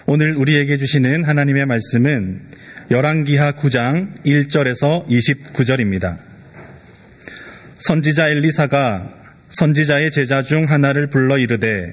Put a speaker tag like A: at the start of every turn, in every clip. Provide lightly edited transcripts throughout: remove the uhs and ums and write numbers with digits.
A: 오늘 우리에게 주시는 하나님의 말씀은 열왕기하 9장 1절에서 29절입니다. 선지자 엘리사가 선지자의 제자 중 하나를 불러 이르되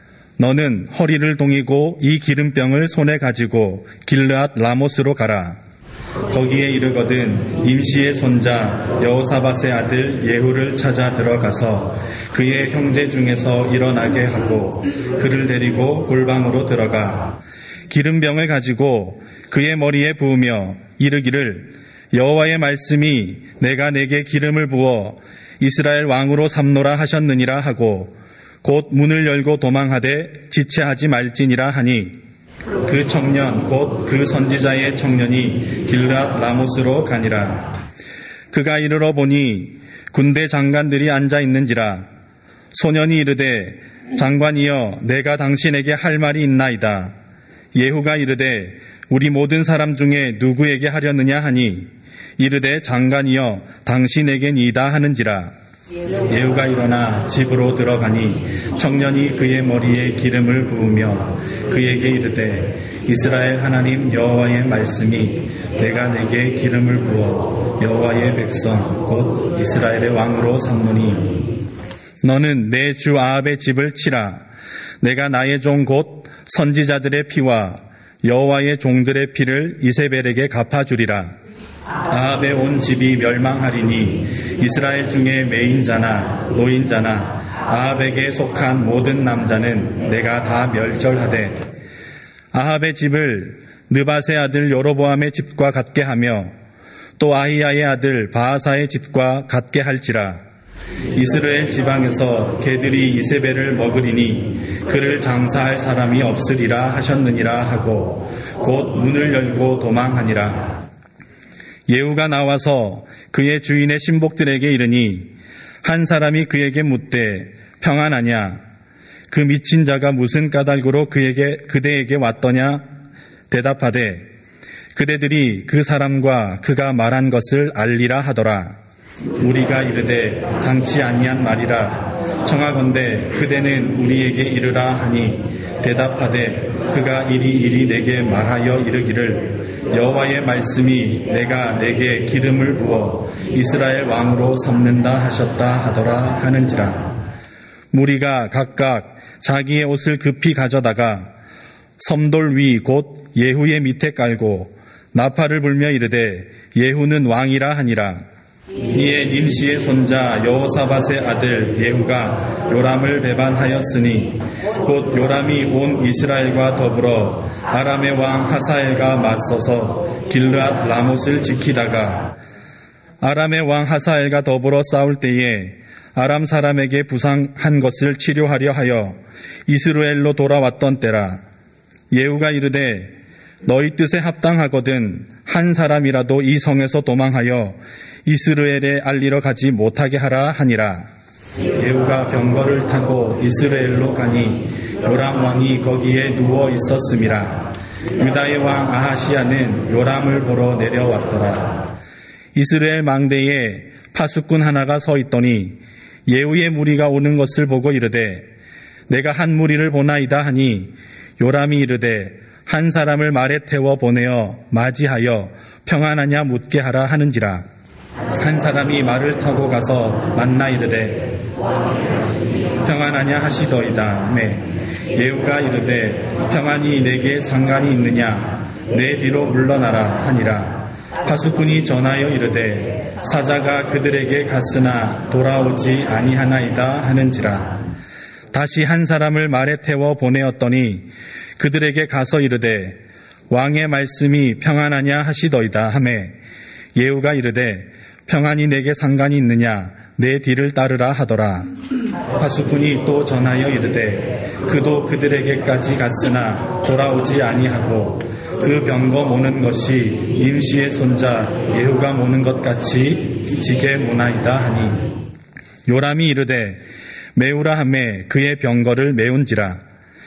A: 너는 허리를 동이고 이 기름병을 손에 가지고 길르앗 라못으로 가라. 거기에 이르거든 임시의 손자 여호사밧의 아들 예후를 찾아 들어가서 그의 형제 중에서 일어나게 하고 그를 데리고 골방으로 들어가 기름병을 가지고 그의 머리에 부으며 이르기를 여호와의 말씀이 내가 내게 기름을 부어 이스라엘 왕으로 삼노라 하셨느니라 하고 곧 문을 열고 도망하되 지체하지 말지니라 하니 그 청년 곧 그 선지자의 청년이 길르앗 라못으로 가니라. 그가 이르러 보니 군대 장관들이 앉아 있는지라. 소년이 이르되 장관이여 내가 당신에게 할 말이 있나이다. 예후가 이르되 우리 모든 사람 중에 누구에게 하려느냐 하니 이르되 장관이여 당신에게니이다 하는지라. 예후가 일어나 집으로 들어가니 청년이 그의 머리에 기름을 부으며 그에게 이르되 이스라엘 하나님 여호와의 말씀이 내가 내게 기름을 부어 여호와의 백성 곧 이스라엘의 왕으로 삼노니 너는 내 주 아합의 집을 치라. 내가 나의 종 곧 선지자들의 피와 여호와의 종들의 피를 이세벨에게 갚아주리라. 아합의 온 집이 멸망하리니 이스라엘 중에 매인자나 노인자나 아합에게 속한 모든 남자는 내가 다 멸절하되 아합의 집을 느밧의 아들 여로보암의 집과 같게 하며 또 아히야의 아들 바하사의 집과 같게 할지라. 이스라엘 지방에서 개들이 이세벨을 먹으리니 그를 장사할 사람이 없으리라 하셨느니라 하고 곧 문을 열고 도망하니라. 예후가 나와서 그의 주인의 신복들에게 이르니 한 사람이 그에게 묻되 평안하냐? 그 미친 자가 무슨 까닭으로 그대에게 왔더냐? 대답하되 그대들이 그 사람과 그가 말한 것을 알리라 하더라. 우리가 이르되 당치 아니한 말이라. 청하건대 그대는 우리에게 이르라 하니 대답하되 그가 이리 내게 말하여 이르기를 여호와의 말씀이 내가 내게 기름을 부어 이스라엘 왕으로 삼는다 하셨다 하더라 하는지라. 무리가 각각 자기의 옷을 급히 가져다가 섬돌 위 곧 예후의 밑에 깔고 나팔을 불며 이르되 예후는 왕이라 하니라. 이에 nim시의 손자 여호사밧의 아들 예후가 요람을 배반하였으니 곧 요람이 온 이스라엘과 더불어 아람의 왕 하사엘과 맞서서 길르앗 라못을 지키다가 아람의 왕 하사엘과 더불어 싸울 때에 아람 사람에게 부상한 것을 치료하려 하여 이스라엘로 돌아왔던 때라. 예후가 이르되 너희 뜻에 합당하거든 한 사람이라도 이 성에서 도망하여 이스라엘에 알리러 가지 못하게 하라 하니라. 예후가 병거를 타고 이스라엘로 가니 요람 왕이 거기에 누워 있었음이라. 유다의 왕 아하시야는 요람을 보러 내려왔더라. 이스라엘 망대에 파수꾼 하나가 서 있더니 예후의 무리가 오는 것을 보고 이르되 내가 한 무리를 보나이다 하니 요람이 이르되 한 사람을 말에 태워 보내어 맞이하여 평안하냐 묻게 하라 하는지라. 한 사람이 말을 타고 가서 만나 이르되 평안하냐 하시더이다. 예후가 이르되 평안이 내게 상관이 있느냐? 내 뒤로 물러나라 하니라. 파수꾼이 전하여 이르되 사자가 그들에게 갔으나 돌아오지 아니하나이다 하는지라. 다시 한 사람을 말에 태워 보내었더니 그들에게 가서 이르되 왕의 말씀이 평안하냐 하시더이다 하매 예후가 이르되 평안이 내게 상관이 있느냐? 내 뒤를 따르라 하더라. 파수꾼이 또 전하여 이르되 그도 그들에게까지 갔으나 돌아오지 아니하고 그 병거 모는 것이 nim시의 손자 예후가 모는 것 같이 지게 모나이다 하니 요람이 이르되 메우라 하매 그의 병거를 메운지라.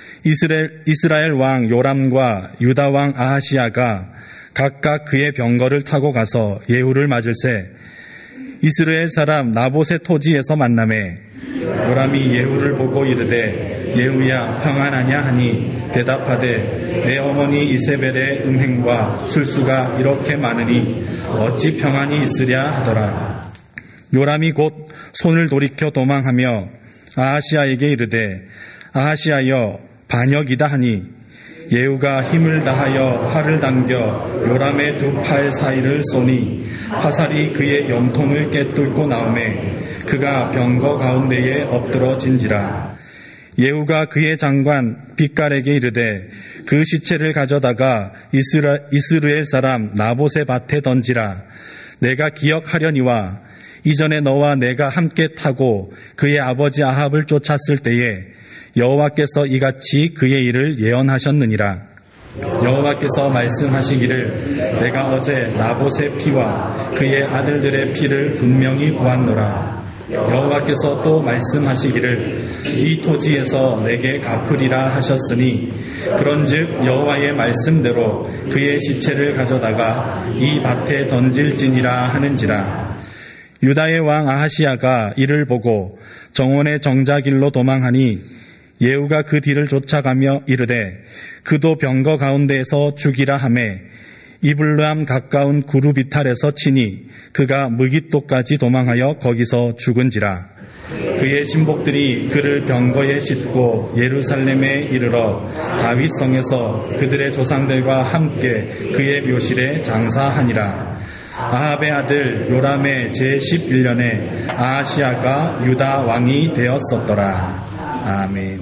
A: 이스라엘 왕 요람과 유다 왕 아하시야가 각각 그의 병거를 타고 가서 예후를 맞을세 이스라엘 사람 나봇의 토지에서 만나매 요람이 예후를 보고 이르되 예후야 평안하냐 하니 대답하되 내 어머니 이세벨의 음행과 술수가 이렇게 많으니 어찌 평안이 있으랴 하더라. 요람이 곧 손을 돌이켜 도망하며 아하시아에게 이르되 아하시아여 반역이다 하니 예후가 힘을 다하여 활을 당겨 요람의 두 팔 사이를 쏘니 화살이 그의 염통을 꿰뚫고 나오매 그가 병거 가운데에 엎드러진지라. 예후가 그의 장관 빗갈에게 이르되 그 시체를 가져다가 이스라엘 사람 나봇의 밭에 던지라. 내가 기억하려니와 이전에 너와 내가 함께 타고 그의 아버지 아합을 쫓았을 때에 여호와께서 이같이 그의 일을 예언하셨느니라. 여호와께서 말씀하시기를 내가 어제 나봇의 피와 그의 아들들의 피를 분명히 보았노라. 여호와께서 또 말씀하시기를 이 토지에서 내게 갚으리라 하셨으니 그런즉 여호와의 말씀대로 그의 시체를 가져다가 이 밭에 던질지니라 하는지라. 유다의 왕 아하시아가 이를 보고 정원의 정자길로 도망하니 예후가 그 뒤를 쫓아가며 이르되 그도 병거 가운데에서 죽이라 하매 이블르함 가까운 구루 비탈에서 치니 그가 무깃도까지 도망하여 거기서 죽은지라. 그의 신복들이 그를 병거에 싣고 예루살렘에 이르러 다윗성에서 그들의 조상들과 함께 그의 묘실에 장사하니라. 아합의 아들 요람의 제11년에 아하시아가 유다 왕이 되었었더라. 아멘.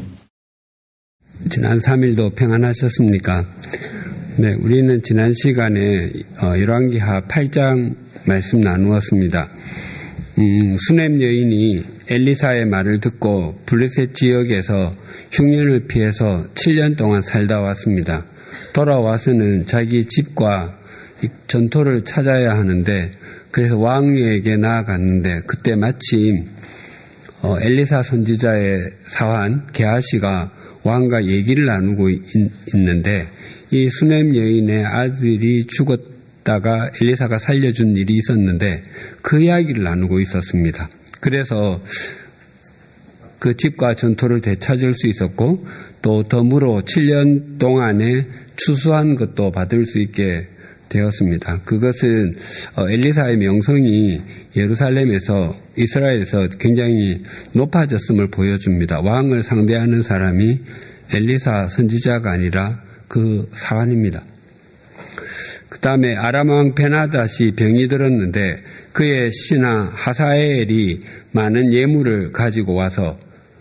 B: 지난 3일도 평안하셨습니까? 네, 우리는 지난 시간에 열왕기하 8장 말씀 나누었습니다. 수넴 여인이 엘리사의 말을 듣고 블레셋 지역에서 흉년을 피해서 7년 동안 살다 왔습니다. 돌아와서는 자기 집과 전토를 찾아야 하는데 그래서 왕에게 나아갔는데 그때 마침 엘리사 선지자의 사환 게하시가 왕과 얘기를 나누고 있는데 이 수넴 여인의 아들이 죽었다가 엘리사가 살려준 일이 있었는데 그 이야기를 나누고 있었습니다. 그래서 그 집과 전토를 되찾을 수 있었고 또 덤으로 7년 동안에 추수한 것도 받을 수 있게 되었습니다. 그것은 엘리사의 명성이 예루살렘에서 이스라엘에서 굉장히 높아졌음을 보여줍니다. 왕을 상대하는 사람이 엘리사 선지자가 아니라 그 사환입니다. 그 다음에 아람 왕 베나닷이 병이 들었는데 그의 신하 하사엘이 많은 예물을 가지고 와서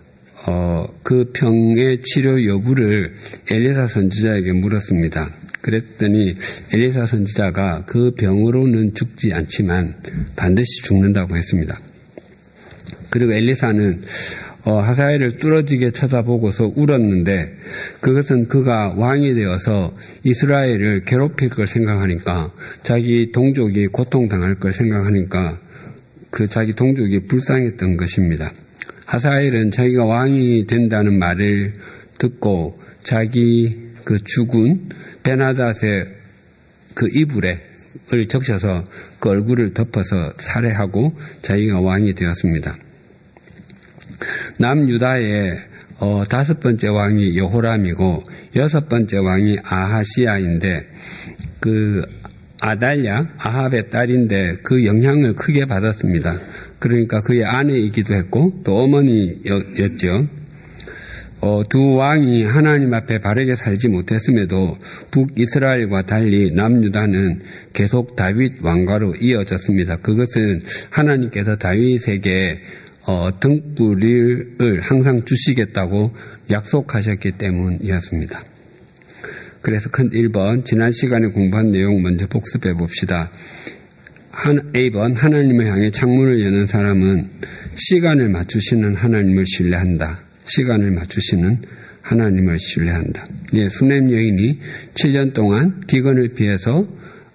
B: 그 병의 치료 여부를 엘리사 선지자에게 물었습니다. 그랬더니 엘리사 선지자가 그 병으로는 죽지 않지만 반드시 죽는다고 했습니다. 그리고 엘리사는 하사엘을 뚫어지게 쳐다보고서 울었는데 그것은 그가 왕이 되어서 이스라엘을 괴롭힐 걸 생각하니까 자기 동족이 고통당할 걸 생각하니까 그 자기 동족이 불쌍했던 것입니다. 하사엘은 자기가 왕이 된다는 말을 듣고 자기 그 죽은 베나닷의 그 이불에 을 적셔서 그 얼굴을 덮어서 살해하고 자기가 왕이 되었습니다. 남유다의 5번째 왕이 여호람이고 6번째 왕이 아하시아인데 그 아달랴 아합의 딸인데 그 영향을 크게 받았습니다. 그러니까 그의 아내이기도 했고 또 어머니였죠. 두 왕이 하나님 앞에 바르게 살지 못했음에도 북이스라엘과 달리 남유다는 계속 다윗 왕가로 이어졌습니다. 그것은 하나님께서 다윗에게 등불을 항상 주시겠다고 약속하셨기 때문이었습니다. 그래서 큰 1번 지난 시간에 공부한 내용 먼저 복습해 봅시다. A번 하나님을 향해 창문을 여는 사람은 시간을 맞추시는 하나님을 신뢰한다. 시간을 맞추시는 하나님을 신뢰한다. 예, 수넴 여인이 7년 동안 기근을 피해서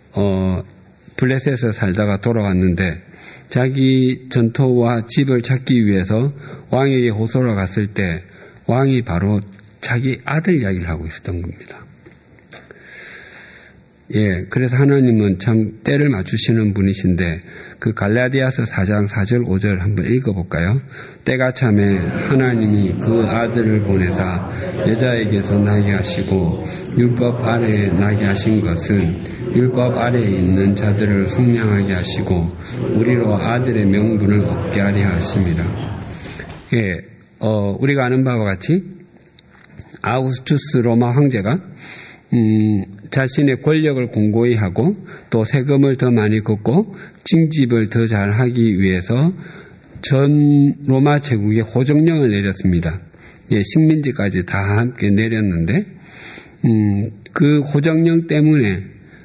B: 블레셋에 살다가 돌아왔는데 자기 전토와 집을 찾기 위해서 왕에게 호소를 갔을 때 왕이 바로 자기 아들 이야기를 하고 있었던 겁니다. 예, 그래서 하나님은 참 때를 맞추시는 분이신데 그 갈라디아서 4장 4절 5절 한번 읽어볼까요? 때가 참에 하나님이 그 아들을 보내사 여자에게서 나게 하시고 율법 아래에 나게 하신 것은 율법 아래에 있는 자들을 속량하게 하시고 우리로 아들의 명분을 얻게 하려 하심이라. 예, 우리가 아는 바와 같이 아우구스투스 로마 황제가 자신의 권력을 공고히 하고 또 세금을 더 많이 걷고 징집을 더 잘하기 위해서 전 로마 제국에 호정령을 내렸습니다. 예, 식민지까지 다 함께 내렸는데 그 호정령 때문에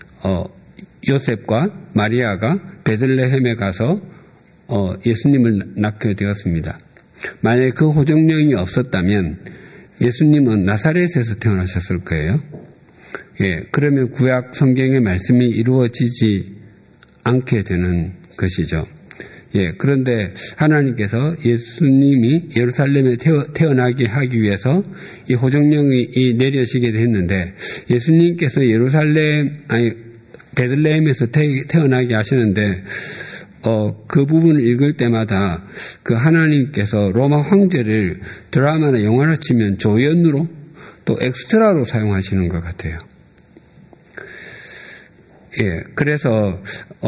B: 요셉과 마리아가 베들레헴에 가서 예수님을 낳게 되었습니다. 만약에 그 호정령이 없었다면 예수님은 나사렛에서 태어나셨을 거예요. 예, 그러면 구약 성경의 말씀이 이루어지지 않게 되는 것이죠. 예, 그런데 하나님께서 예수님이 예루살렘에 태어나게 하기 위해서 이 호정령이 내려지게 됐는데 예수님께서 베들레헴에서 태어나게 하시는데 그 부분을 읽을 때마다 그 하나님께서 로마 황제를 드라마나 영화로 치면 조연으로 또 엑스트라로 사용하시는 것 같아요. 예, 그래서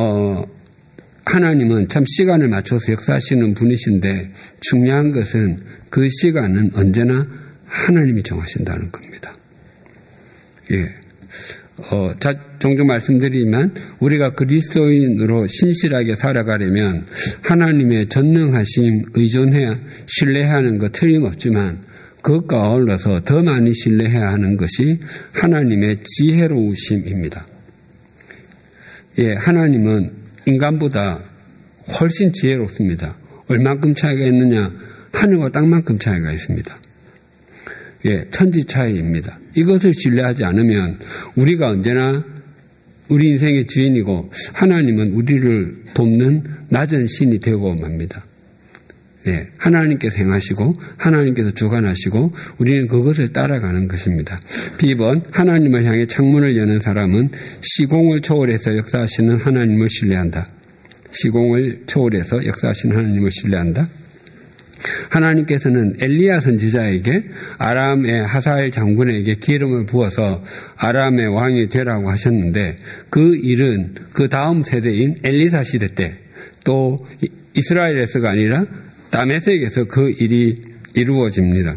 B: 하나님은 참 시간을 맞춰서 역사하시는 분이신데 중요한 것은 그 시간은 언제나 하나님이 정하신다는 겁니다. 예, 종종 말씀드리지만 우리가 그리스도인으로 신실하게 살아가려면 하나님의 전능하심 의존해야 신뢰해야 하는 것 틀림없지만 그것과 어울러서 더 많이 신뢰해야 하는 것이 하나님의 지혜로우심입니다. 예, 하나님은 인간보다 훨씬 지혜롭습니다. 얼만큼 차이가 있느냐? 하늘과 땅만큼 차이가 있습니다. 예, 천지 차이입니다. 이것을 신뢰하지 않으면 우리가 언제나 우리 인생의 주인이고 하나님은 우리를 돕는 낮은 신이 되고 맙니다. 예, 하나님께서 행하시고 하나님께서 주관하시고 우리는 그것을 따라가는 것입니다. B번 하나님을 향해 창문을 여는 사람은 시공을 초월해서 역사하시는 하나님을 신뢰한다. 시공을 초월해서 역사하시는 하나님을 신뢰한다. 하나님께서는 엘리야 선지자에게 아람의 하사엘 장군에게 기름을 부어서 아람의 왕이 되라고 하셨는데 그 일은 그 다음 세대인 엘리사 시대 때 또 이스라엘에서가 아니라 다메섹에서 그 일이 이루어집니다.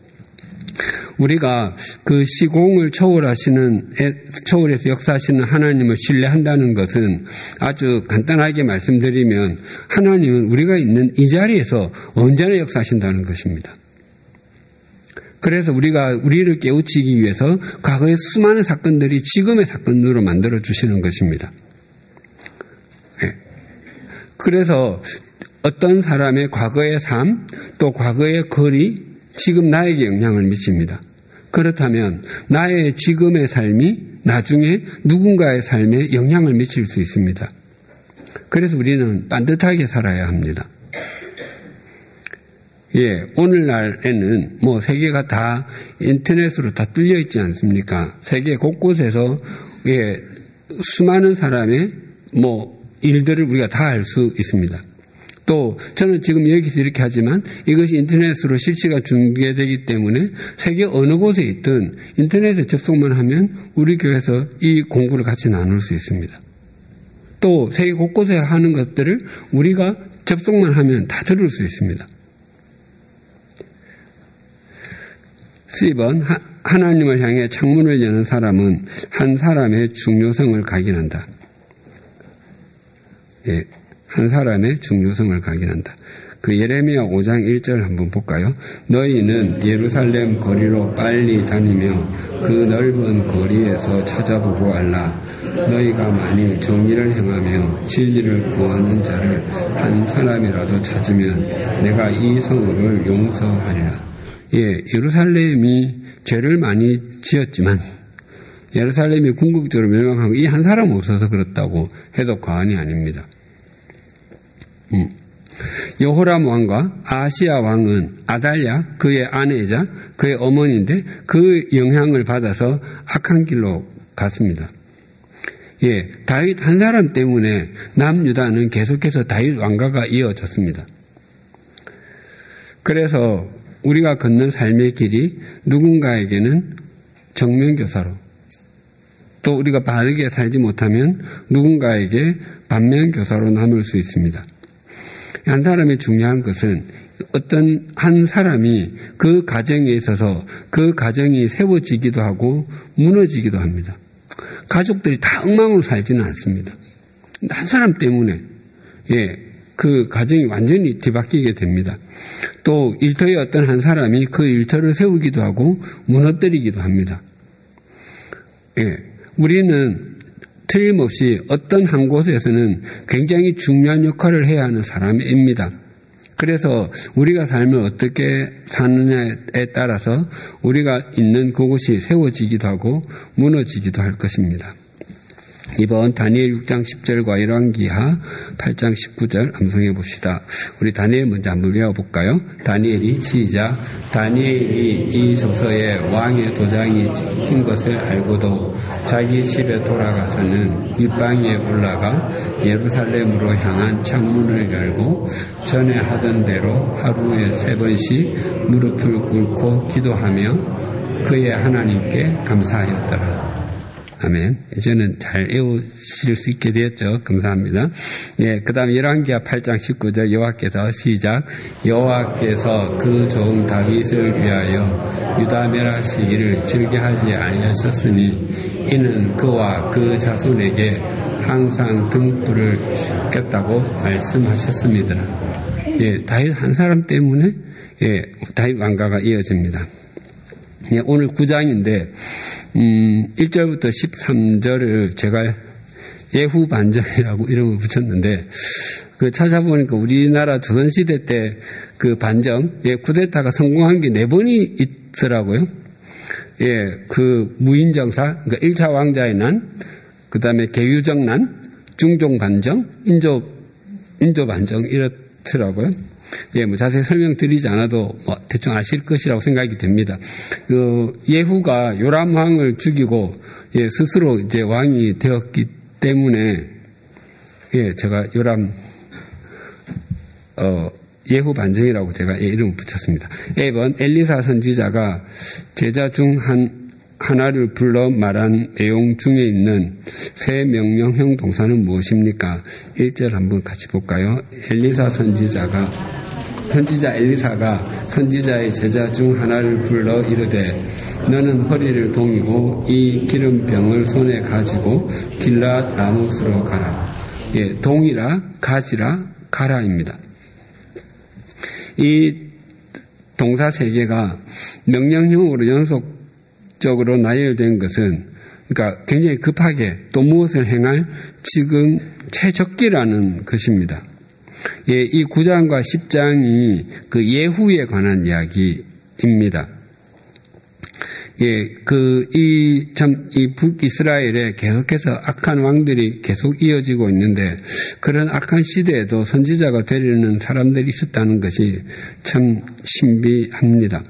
B: 우리가 그 시공을 초월해서 역사하시는 하나님을 신뢰한다는 것은 아주 간단하게 말씀드리면 하나님은 우리가 있는 이 자리에서 언제나 역사하신다는 것입니다. 그래서 우리가 우리를 깨우치기 위해서 과거의 수많은 사건들이 지금의 사건으로 만들어 주시는 것입니다. 네. 그래서 어떤 사람의 과거의 삶 또 과거의 글이 지금 나에게 영향을 미칩니다. 그렇다면 나의 지금의 삶이 나중에 누군가의 삶에 영향을 미칠 수 있습니다. 그래서 우리는 반듯하게 살아야 합니다. 예, 오늘날에는 세계가 다 인터넷으로 다 뚫려 있지 않습니까? 세계 곳곳에서 수많은 사람의 일들을 우리가 다 알 수 있습니다. 또 저는 지금 여기서 이렇게 하지만 이것이 인터넷으로 실시가 중계되기 때문에 세계 어느 곳에 있든 인터넷에 접속만 하면 우리 교회에서 이 공부를 같이 나눌 수 있습니다. 또 세계 곳곳에 하는 것들을 우리가 접속만 하면 다 들을 수 있습니다. C번 하나님을 향해 창문을 여는 사람은 한 사람의 중요성을 각인한다. 예. 한 사람의 중요성을 각인한다. 그 예레미야 5장 1절 한번 볼까요? 너희는 예루살렘 거리로 빨리 다니며 그 넓은 거리에서 찾아보고 알라. 너희가 만일 정의를 행하며 진리를 구하는 자를 한 사람이라도 찾으면 내가 이 성읍을 용서하리라. 예, 예루살렘이 죄를 많이 지었지만 예루살렘이 궁극적으로 멸망하고 이 한 사람 없어서 그렇다고 해도 과언이 아닙니다. 여호람 왕과 아시아 왕은 아달랴 그의 아내이자 그의 어머니인데 그 영향을 받아서 악한 길로 갔습니다. 예, 다윗 한 사람 때문에 남유다는 계속해서 다윗 왕가가 이어졌습니다. 그래서 우리가 걷는 삶의 길이 누군가에게는 정면교사로, 또 우리가 바르게 살지 못하면 누군가에게 반면교사로 남을 수 있습니다. 한 사람의 중요한 것은 어떤 한 사람이 그 가정에 있어서 그 가정이 세워지기도 하고 무너지기도 합니다. 가족들이 다 엉망으로 살지는 않습니다. 한 사람 때문에 그 가정이 완전히 뒤바뀌게 됩니다. 또 일터의 어떤 한 사람이 그 일터를 세우기도 하고 무너뜨리기도 합니다. 우리는 틀림없이 어떤 한 곳에서는 굉장히 중요한 역할을 해야 하는 사람입니다. 그래서 우리가 삶을 어떻게 사느냐에 따라서 우리가 있는 그곳이 세워지기도 하고 무너지기도 할 것입니다. 이번 다니엘 6장 10절과 열왕기하 8장 19절 암송해 봅시다. 우리 다니엘 먼저 한번 외워볼까요? 다니엘이 시작. 다니엘이 이 소서에 왕의 도장이 찍힌 것을 알고도 자기 집에 돌아가서는 윗방에 올라가 예루살렘으로 향한 창문을 열고 전에 하던 대로 하루에 3번씩 무릎을 꿇고 기도하며 그의 하나님께 감사하였더라. 아멘. 이제는 잘 외우실 수 있게 되었죠. 감사합니다. 그 다음 열왕기하 8장 19절 여호와께서 시작. 여호와께서 그 종 다윗을 위하여 유다 멸하시기를 즐겨하지 아니하셨으니 이는 그와 그 자손에게 항상 등불을 켰다고 말씀하셨습니다. 다윗 한 사람 때문에 다윗 왕가가 이어집니다. 오늘 9장인데 1절부터 13절을 제가 예후 반정이라고 이름을 붙였는데 그 찾아보니까 우리나라 조선시대 때 그 반정, 쿠데타가 성공한 게 4번이 있더라고요. 그 무인정사, 그러니까 1차 왕자의 난, 그 다음에 개유정난, 중종 반정, 인조 반정 이렇더라고요. 뭐 자세히 설명드리지 않아도 뭐 대충 아실 것이라고 생각이 됩니다. 예후가 요람 왕을 죽이고 스스로 이제 왕이 되었기 때문에 제가 요람 예후 반정이라고 제가 이름을 붙였습니다. 1번 엘리사 선지자가 제자 중 하나를 불러 말한 내용 중에 있는 새 명령형 동사는 무엇입니까? 1절 한번 같이 볼까요? 선지자 엘리사가 선지자의 제자 중 하나를 불러 이르되 너는 허리를 동이고 이 기름병을 손에 가지고 길앗 라모스로 가라. 동이라 가지라 가라입니다. 이 동사 3개가 명령형으로 연속적으로 나열된 것은 그러니까 굉장히 급하게 또 무엇을 행할 지금 최적기라는 것입니다. 이 9장과 10장이 그 예후에 관한 이야기입니다. 이 북이스라엘에 계속해서 악한 왕들이 계속 이어지고 있는데 그런 악한 시대에도 선지자가 되려는 사람들이 있었다는 것이 참 신비합니다.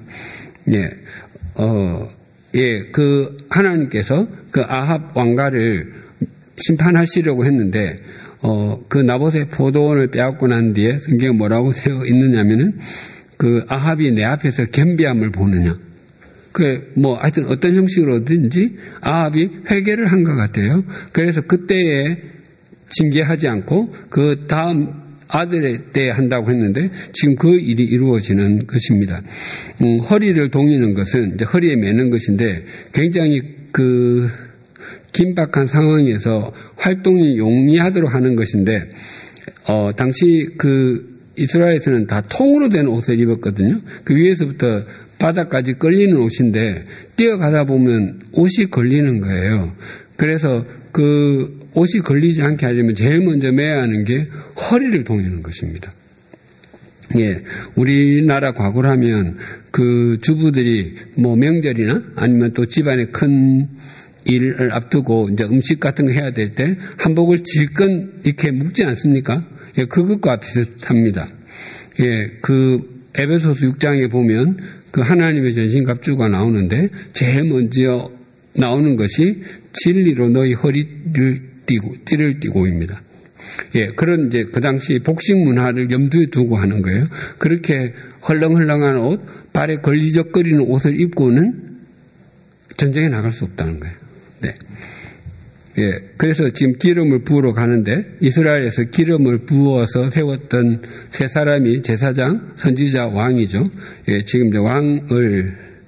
B: 그 하나님께서 그 아합 왕가를 심판하시려고 했는데 그 나봇의 포도원을 빼앗고 난 뒤에 성경에 뭐라고 되어 있느냐면은 그 아합이 내 앞에서 겸비함을 보느냐. 하여튼 어떤 형식으로든지 아합이 회개를 한 것 같아요. 그래서 그때에 징계하지 않고 그 다음 아들의 때 한다고 했는데 지금 그 일이 이루어지는 것입니다. 허리를 동이는 것은 이제 허리에 매는 것인데 굉장히 긴박한 상황에서 활동이 용이하도록 하는 것인데 당시 이스라엘에서는 다 통으로 된 옷을 입었거든요. 그 위에서부터 바닥까지 걸리는 옷인데 뛰어가다 보면 옷이 걸리는 거예요. 그래서 그 옷이 걸리지 않게 하려면 제일 먼저 매야 하는 게 허리를 동이는 것입니다. 우리나라 과거라면 그 주부들이 명절이나 아니면 또 집안에 큰 일을 앞두고 이제 음식 같은 거 해야 될 때 한복을 질끈 이렇게 묶지 않습니까? 그것과 비슷합니다. 그 에베소서 6장에 보면 그 하나님의 전신갑주가 나오는데 제일 먼저 나오는 것이 진리로 너희 허리를 띠를 띠고입니다. 예, 그런 이제 그 당시 복식 문화를 염두에 두고 하는 거예요. 그렇게 헐렁헐렁한 옷, 발에 걸리적거리는 옷을 입고는 전쟁에 나갈 수 없다는 거예요. 네. 예, 그래서 지금 기름을 부으러 가는데 이스라엘에서 기름을 부어서 세웠던 세 사람이 제사장, 선지자, 왕이죠. 예, 지금 이제 왕을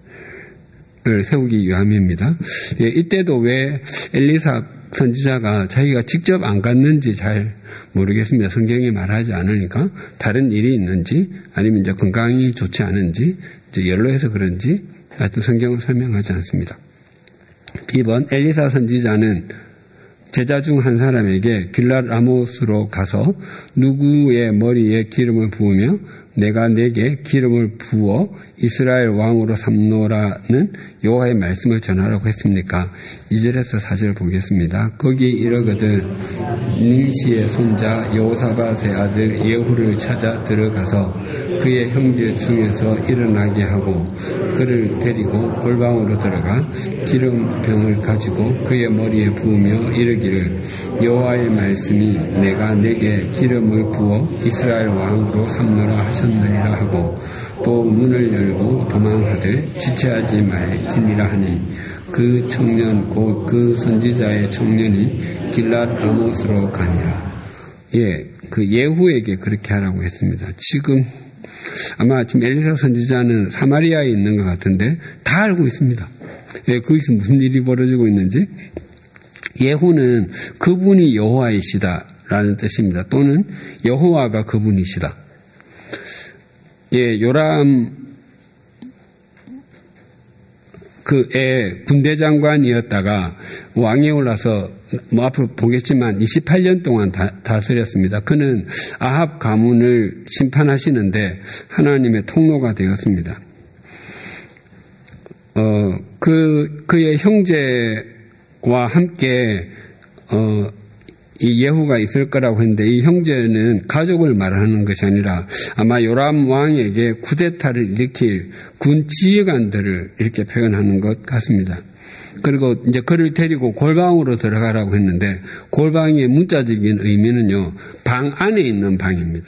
B: 세우기 위함입니다. 예, 이때도 왜 엘리사 선지자가 자기가 직접 안 갔는지 잘 모르겠습니다. 성경이 말하지 않으니까 다른 일이 있는지 아니면 이제 건강이 좋지 않은지 이제 연로해서 그런지 하여튼 성경은 설명하지 않습니다. B번 엘리사 선지자는 제자 중 한 사람에게 길랏 라모스로 가서 누구의 머리에 기름을 부으며 내가 내게 기름을 부어 이스라엘 왕으로 삼노라는 여호와의 말씀을 전하라고 했습니까? 2절에서 4절 보겠습니다. 거기 이르거든 nim시의 손자 여호사밧의 아들 예후를 찾아 들어가서 그의 형제 중에서 일어나게 하고 그를 데리고 골방으로 들어가 기름병을 가지고 그의 머리에 부으며 이르기를 여호와의 말씀이 내가 내게 기름을 부어 이스라엘 왕으로 삼노라 하셨느니라 하고 또 문을 열고 도망하되 지체하지 말지니라 하니 그 청년 곧 그 선지자의 청년이 길랏 라모스로 가니라. 예, 그 예후에게 그렇게 하라고 했습니다. 지금 아마 지금 엘리사 선지자는 사마리아에 있는 것 같은데 다 알고 있습니다. 예, 거기서 무슨 일이 벌어지고 있는지. 예후는 그분이 여호와이시다라는 뜻입니다. 또는 여호와가 그분이시다. 예, 요람 그의 군대 장관이었다가 왕에 올라서 뭐 앞으로 보겠지만 28년 동안 다스렸습니다. 그는 아합 가문을 심판하시는데 하나님의 통로가 되었습니다. 그의 형제와 함께 이 예후가 있을 거라고 했는데 이 형제는 가족을 말하는 것이 아니라 아마 요람 왕에게 쿠데타를 일으킬 군 지휘관들을 이렇게 표현하는 것 같습니다. 그리고 이제 그를 데리고 골방으로 들어가라고 했는데 골방의 문자적인 의미는요, 방 안에 있는 방입니다.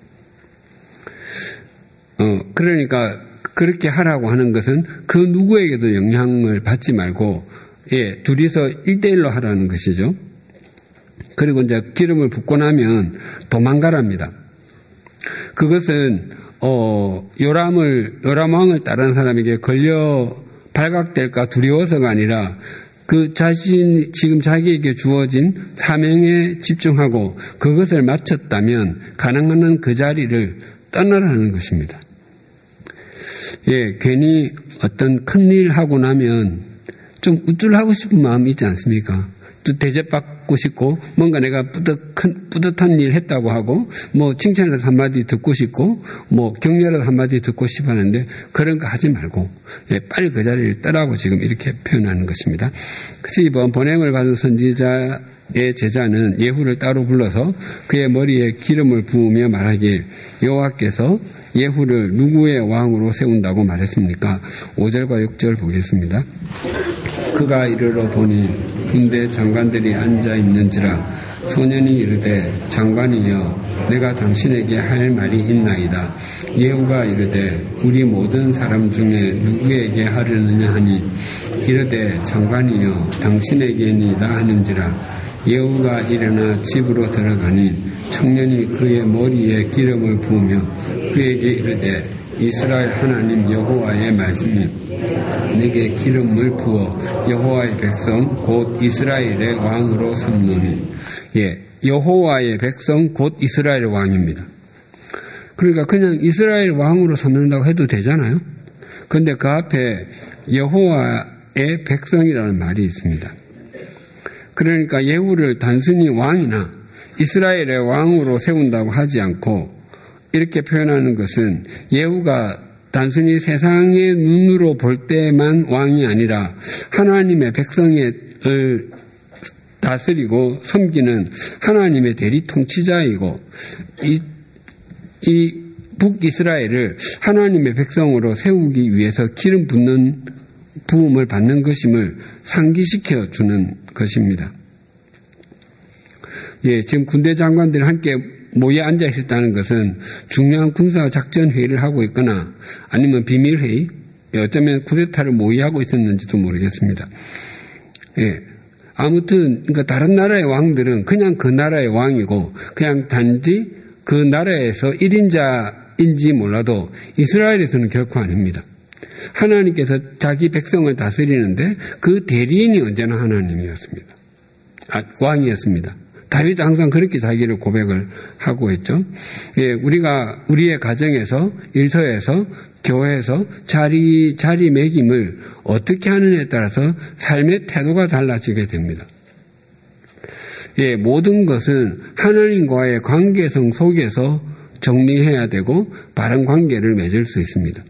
B: 그러니까 그렇게 하라고 하는 것은 그 누구에게도 영향을 받지 말고, 예, 둘이서 1대1로 하라는 것이죠. 그리고 이제 기름을 붓고 나면 도망가랍니다. 그것은, 요람 왕을 따르는 사람에게 걸려 발각될까 두려워서가 아니라 지금 자기에게 주어진 사명에 집중하고 그것을 마쳤다면 가능한 한 그 자리를 떠나라는 것입니다. 예, 괜히 어떤 큰일 하고 나면 좀 우쭐하고 싶은 마음이 있지 않습니까? 또 대접받고 싶고 뭔가 내가 뿌듯한 일 했다고 하고 뭐 칭찬이라도 한마디 듣고 싶고 뭐 격려라도 한마디 듣고 싶어 하는데 그런 거 하지 말고, 예, 빨리 그 자리를 떠라고 지금 이렇게 표현하는 것입니다. 그래서 이번 보냄을 받은 선지자의 제자는 예후를 따로 불러서 그의 머리에 기름을 부으며 말하길 여호와께서 예후를 누구의 왕으로 세운다고 말했습니까? 5절과 6절 보겠습니다. 그가 이르러 보니 군대 장관들이 앉아 있는지라 소년이 이르되 장관이여 내가 당신에게 할 말이 있나이다. 예후가 이르되 우리 모든 사람 중에 누구에게 하려느냐 하니 이르되 장관이여 당신에게니이다 하는지라. 예후가 일어나 집으로 들어가니 청년이 그의 머리에 기름을 부으며 그에게 이르되 이스라엘 하나님 여호와의 말씀이 내게 기름을 부어 여호와의 백성 곧 이스라엘의 왕으로 삼노니. 예, 여호와의 백성 곧 이스라엘의 왕입니다. 그러니까 그냥 이스라엘 왕으로 삼는다고 해도 되잖아요. 그런데 그 앞에 여호와의 백성이라는 말이 있습니다. 그러니까 예후를 단순히 왕이나 이스라엘의 왕으로 세운다고 하지 않고 이렇게 표현하는 것은 예후가 단순히 세상의 눈으로 볼 때만 왕이 아니라 하나님의 백성을 다스리고 섬기는 하나님의 대리 통치자이고 이 북이스라엘을 하나님의 백성으로 세우기 위해서 기름 붓는 부음을 받는 것임을 상기시켜 주는 것입니다. 지금 군대 장관들이 함께 모여 앉아 있었다는 것은 중요한 군사 작전 회의를 하고 있거나 아니면 비밀 회의, 어쩌면 쿠데타를 모의하고 있었는지도 모르겠습니다. 아무튼 그러니까 다른 나라의 왕들은 그냥 그 나라의 왕이고 그냥 단지 그 나라에서 1인자인지 몰라도 이스라엘에서는 결코 아닙니다. 하나님께서 자기 백성을 다스리는데 그 대리인이 언제나 하나님이었습니다. 왕이었습니다. 다윗도 항상 그렇게 자기를 고백을 하고 있죠. 우리가 우리의 가정에서, 일터에서, 교회에서 자리매김을 어떻게 하느냐에 따라서 삶의 태도가 달라지게 됩니다. 모든 것은 하나님과의 관계성 속에서 정리해야 되고 바른 관계를 맺을 수 있습니다.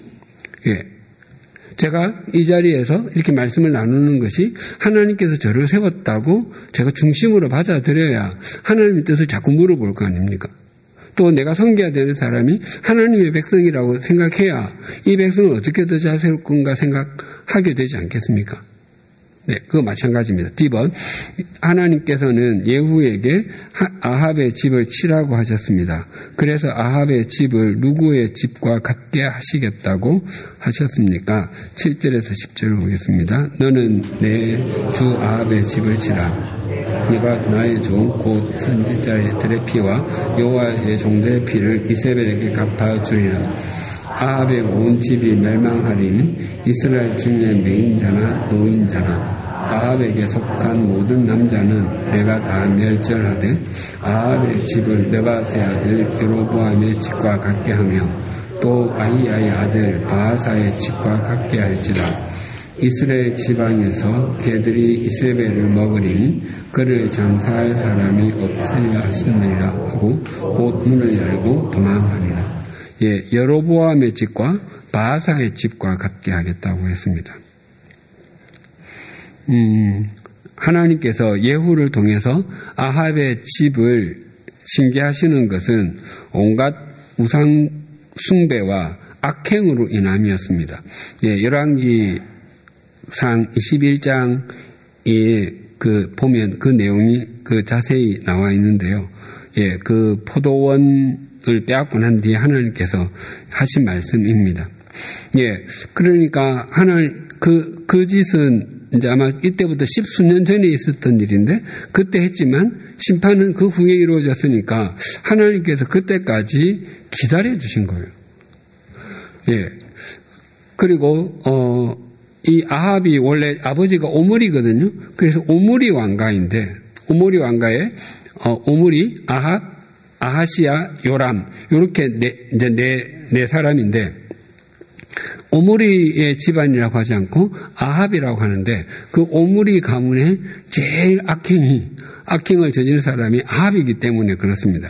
B: 제가 이 자리에서 이렇게 말씀을 나누는 것이 하나님께서 저를 세웠다고 제가 중심으로 받아들여야 하나님의 뜻을 자꾸 물어볼 거 아닙니까? 또 내가 섬겨야 되는 사람이 하나님의 백성이라고 생각해야 이 백성을 어떻게 더 잘 세울 건가 생각하게 되지 않겠습니까? 그거 마찬가지입니다. D번, 하나님께서는 예후에게 아합의 집을 치라고 하셨습니다. 그래서 아합의 집을 누구의 집과 같게 하시겠다고 하셨습니까? 7절에서 10절을 보겠습니다. 너는 내 주 아합의 집을 치라. 네가 나의 종 곧 선지자들의 피와 여호와의 종들의 피를 이세벨에게 갚아주리라. 아합의 온 집이 멸망하리니 이스라엘 중에 매인자나 노인자나 아합에게 속한 모든 남자는 내가 다 멸절하되 아합의 집을 느밧의 아들 여로보암의 집과 같게 하며 또 아히야의 아들 바하사의 집과 같게 할지라. 이스라엘 지방에서 개들이 이세벨을 먹으리니 그를 장사할 사람이 없으리라 하시느니라 하고 곧 문을 열고 도망하리라. 여로보암의 집과 바하사의 집과 같게 하겠다고 했습니다. 하나님께서 예후를 통해서 아합의 집을 징계하시는 것은 온갖 우상 숭배와 악행으로 인함이었습니다. 열왕기상 21장에 보면 그 내용이 자세히 나와 있는데요. 그 포도원을 빼앗고 난 뒤에 하나님께서 하신 말씀입니다. 그러니까 그 짓은 이제 아마 이때부터 10수년 전에 있었던 일인데 그때 했지만 심판은 그 후에 이루어졌으니까 하나님께서 그때까지 기다려 주신 거예요. 그리고 이 아합이 원래 아버지가 오므리거든요. 그래서 오므리 왕가인데 오므리 왕가에 오므리, 아합, 아하시야, 요람 이렇게 네 사람인데 오므리의 집안이라고 하지 않고 아합이라고 하는데 그 오므리 가문의 제일 악행을 저지른 사람이 아합이기 때문에 그렇습니다.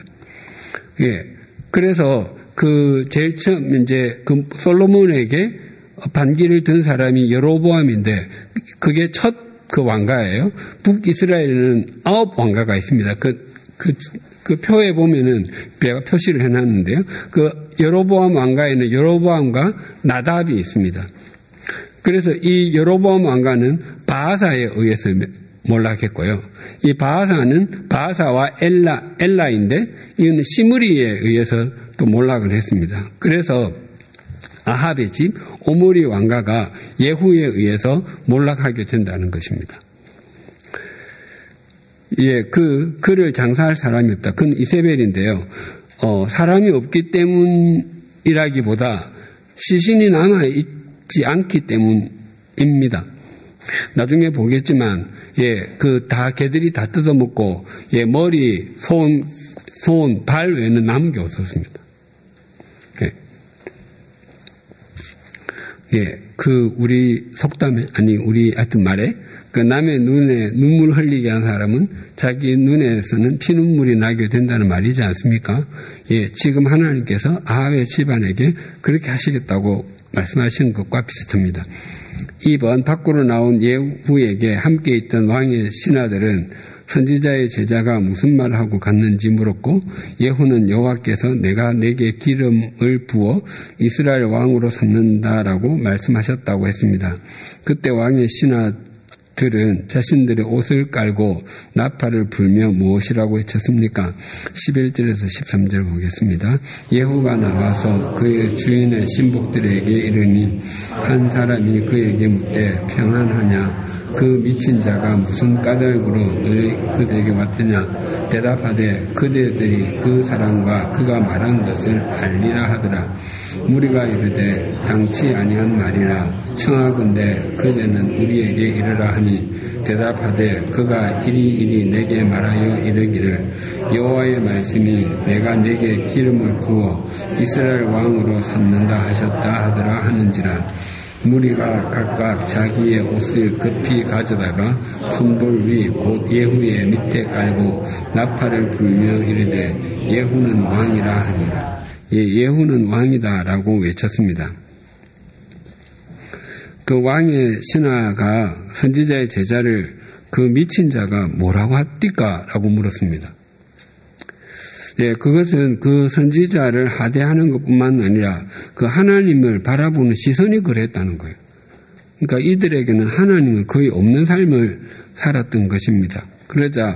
B: 그래서 제일 처음 이제 솔로몬에게 반기를 든 사람이 여로보암인데 그게 첫 왕가예요. 북이스라엘에는 9 왕가가 있습니다. 그 표에 보면은 제가 표시를 해놨는데요. 여로보암 왕가에는 여로보암과 나답이 있습니다. 그래서 이 여로보암 왕가는 바하사에 의해서 몰락했고요. 이 바하사는 바하사와 엘라인데 이건 시므리에 의해서 또 몰락을 했습니다. 그래서 아합의 집 오므리 왕가가 예후에 의해서 몰락하게 된다는 것입니다. 그를 장사할 사람이 없다. 그건 이세벨인데요. 사람이 없기 때문이라기보다 시신이 남아있지 않기 때문입니다. 나중에 보겠지만, 개들이 다 뜯어먹고, 머리, 손, 발 외에는 남은 게 없었습니다. 우리 속담에, 우리 하여튼 말에, 남의 눈에 눈물 흘리게 한 사람은 자기 눈에서는 피눈물이 나게 된다는 말이지 않습니까? 지금 하나님께서 아합의 집안에게 그렇게 하시겠다고 말씀하신 것과 비슷합니다. 2번, 밖으로 나온 예후에게 함께 있던 왕의 신하들은 선지자의 제자가 무슨 말을 하고 갔는지 물었고 예후는 여호와께서 내가 내게 기름을 부어 이스라엘 왕으로 삼는다라고 말씀하셨다고 했습니다. 그때 왕의 들은 자신들의 옷을 깔고 나팔을 불며 무엇이라고 외쳤습니까? 11절에서 13절 보겠습니다. 예후가 나와서 그의 주인의 신복들에게 이르니 한 사람이 그에게 묻되 평안하냐? 그 미친 자가 무슨 까닭으로 그들에게 왔더냐? 대답하되 그대들이 그 사람과 그가 말한 것을 알리라 하더라. 무리가 이르되 당치 아니한 말이라. 청하건대 그대는 우리에게 이르라 하니 대답하되 그가 이리 내게 말하여 이르기를 여호와의 말씀이 내가 내게 기름을 부어 이스라엘 왕으로 삼는다 하셨다 하더라 하는지라. 무리가 각각 자기의 옷을 급히 가져다가 손돌 위 곧 예후의 밑에 깔고 나팔을 불며 이르되 예후는 왕이라 하니라. 예후는 왕이다라고 외쳤습니다. 그 왕의 신하가 선지자의 제자를 그 미친 자가 뭐라고 합니까? 라고 물었습니다. 그것은 그 선지자를 하대하는 것뿐만 아니라 그 하나님을 바라보는 시선이 그랬다는 거예요. 그러니까 이들에게는 하나님은 거의 없는 삶을 살았던 것입니다. 그러자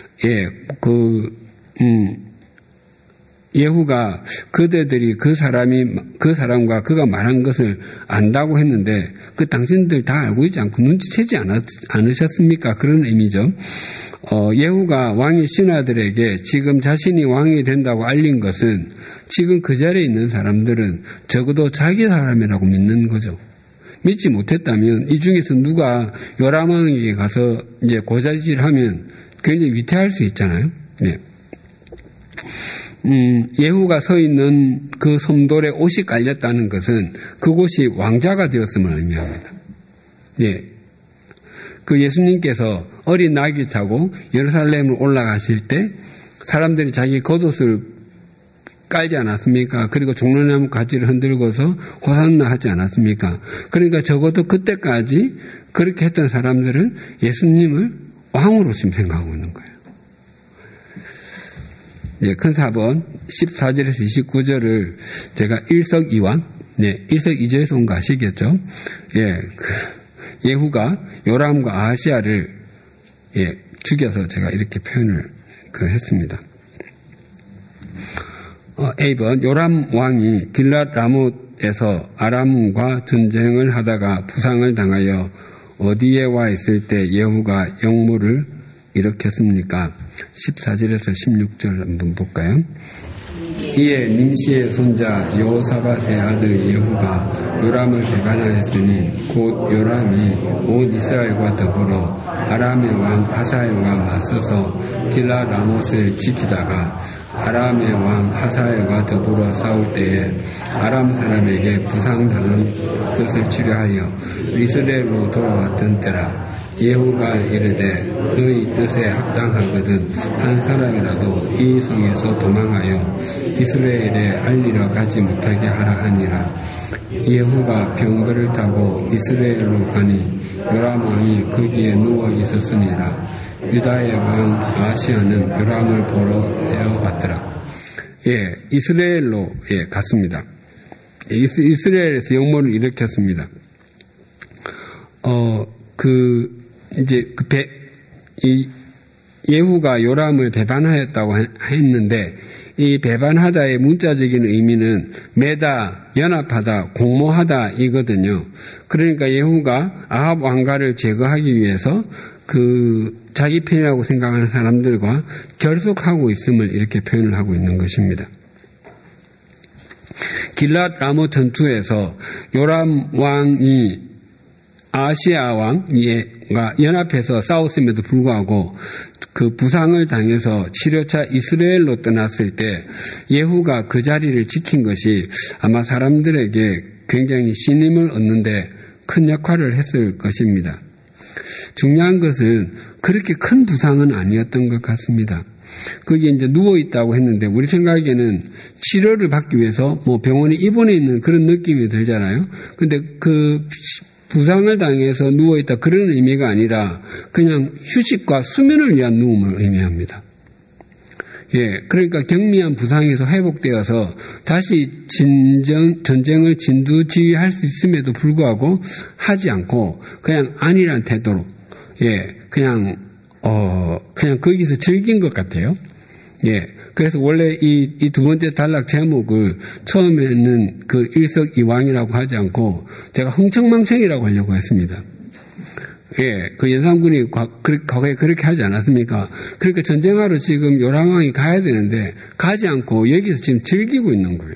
B: 예후가 그대들이 그 사람과 그가 말한 것을 안다고 했는데 그 당신들 다 알고 있지 않고 눈치채지 않으셨습니까? 그런 의미죠. 예후가 왕의 신하들에게 지금 자신이 왕이 된다고 알린 것은 지금 그 자리에 있는 사람들은 적어도 자기 사람이라고 믿는 거죠. 믿지 못했다면 이 중에서 누가 요람 왕에게 가서 이제 고자질하면 굉장히 위태할 수 있잖아요. 네. 예후가 서 있는 그 섬돌에 옷이 깔렸다는 것은 그곳이 왕자가 되었음을 의미합니다. 예. 그 예수님께서 어린 나귀 타고 예루살렘을 올라가실 때 사람들이 자기 겉옷을 깔지 않았습니까? 그리고 종려나무 가지를 흔들고서 호산나 하지 않았습니까? 그러니까 적어도 그때까지 그렇게 했던 사람들은 예수님을 왕으로 지금 생각하고 있는 거예요. 큰 4번 14절에서 29절을 제가 일석이왕, 일석이조에서 온 거 아시겠죠? 예후가 요람과 아하시아를 죽여서 제가 이렇게 표현을 했습니다. A번 요람 왕이 길랏 라못에서 아람과 전쟁을 하다가 부상을 당하여 어디에 와 있을 때 예후가 역무를 일으켰습니까? 14절에서 16절 한번 볼까요? 이에 nim시의 손자 여호사밧의 아들 예후가 요람을 배반하였으니 곧 요람이 온 이스라엘과 더불어 아람의 왕 하사엘과 맞서서 길랏 라못을 지키다가 아람의 왕 하사엘과 더불어 싸울 때에 아람 사람에게 부상당한 것을 치료하여 이스라엘로 돌아왔던 때라. 예후가 이르되 너희 뜻에 합당하거든 한 사람이라도 이 성에서 도망하여 이스라엘에 알리러 가지 못하게 하라 하니라. 예후가 병거를 타고 이스라엘로 가니 요람 왕이 거기에 누워 있었으니라. 유다의 왕 아하시아는 요람을 보러 내어갔더라. 이스라엘로 갔습니다. 이스라엘에서 역모를 일으켰습니다. 예후가 요람을 배반하였다고 했는데 이 배반하다의 문자적인 의미는 매다, 연합하다, 공모하다 이거든요. 그러니까 예후가 아합 왕가를 제거하기 위해서 자기 편이라고 생각하는 사람들과 결속하고 있음을 이렇게 표현을 하고 있는 것입니다. 길랏 라못 전투에서 요람 왕이 아하시아 왕과 연합해서 싸웠음에도 불구하고 그 부상을 당해서 치료차 이스라엘로 떠났을 때 예후가 그 자리를 지킨 것이 아마 사람들에게 굉장히 신임을 얻는데 큰 역할을 했을 것입니다. 중요한 것은 그렇게 큰 부상은 아니었던 것 같습니다. 거기에 이제 누워있다고 했는데 우리 생각에는 치료를 받기 위해서 병원에 입원해 있는 그런 느낌이 들잖아요. 근데 그 부상을 당해서 누워있다 그런 의미가 아니라 그냥 휴식과 수면을 위한 누움을 의미합니다. 그러니까 경미한 부상에서 회복되어서 다시 전쟁을 진두지휘할 수 있음에도 불구하고 하지 않고 그냥 안일한 태도로 그냥 거기서 즐긴 것 같아요. 그래서 원래 이 두 번째 단락 제목을 처음에는 그 일석이왕이라고 하지 않고 제가 흥청망청이라고 하려고 했습니다. 그 연산군이 과거에 그렇게 하지 않았습니까? 그러니까 전쟁하러 지금 요람왕이 가야 되는데 가지 않고 여기서 지금 즐기고 있는 거예요.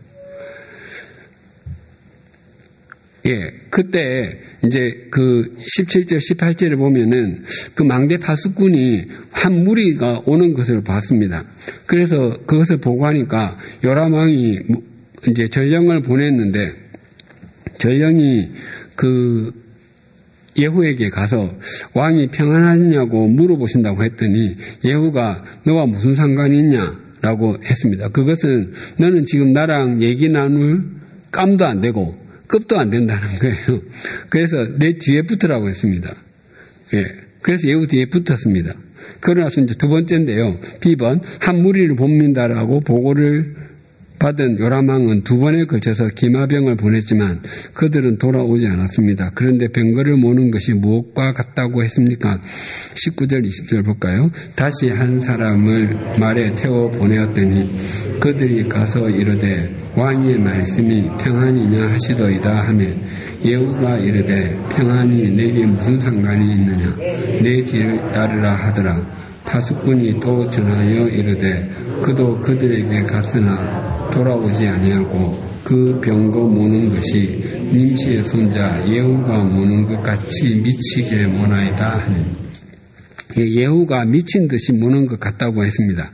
B: 그때 이제 그 17절, 18절에 보면은 그 망대 파수꾼이 한 무리가 오는 것을 봤습니다. 그래서 그것을 보고 하니까 요람왕이 이제 전령을 보냈는데 전령이 그 예후에게 가서 왕이 평안하냐고 물어보신다고 했더니 예후가 너와 무슨 상관이 있냐라고 했습니다. 그것은 너는 지금 나랑 얘기 나눌 깜도 안 되고 급도 안 된다는 거예요. 그래서 내 뒤에 붙으라고 했습니다. 그래서 예후 뒤에 붙었습니다. 그러나서 이제 두 번째인데요. B번 한 무리를 봅니다라고 보고를 받은 요람왕은 두 번에 걸쳐서 기마병을 보냈지만 그들은 돌아오지 않았습니다. 그런데 병거를 모는 것이 무엇과 같다고 했습니까? 19절 20절 볼까요? 다시 한 사람을 말에 태워 보내었더니 그들이 가서 이르되 왕의 말씀이 평안이냐 하시더이다 하며 예후가 이르되 평안이 내게 무슨 상관이 있느냐 내 뒤를 따르라 하더라. 파수꾼이 또 전하여 이르되 그도 그들에게 갔으나 돌아오지 아니하고 그 병거 모는 것이 님시의 손자 예후가 모는 것 같이 미치게 모나이다 하니 예후가 미친 듯이 모는 것 같다고 했습니다.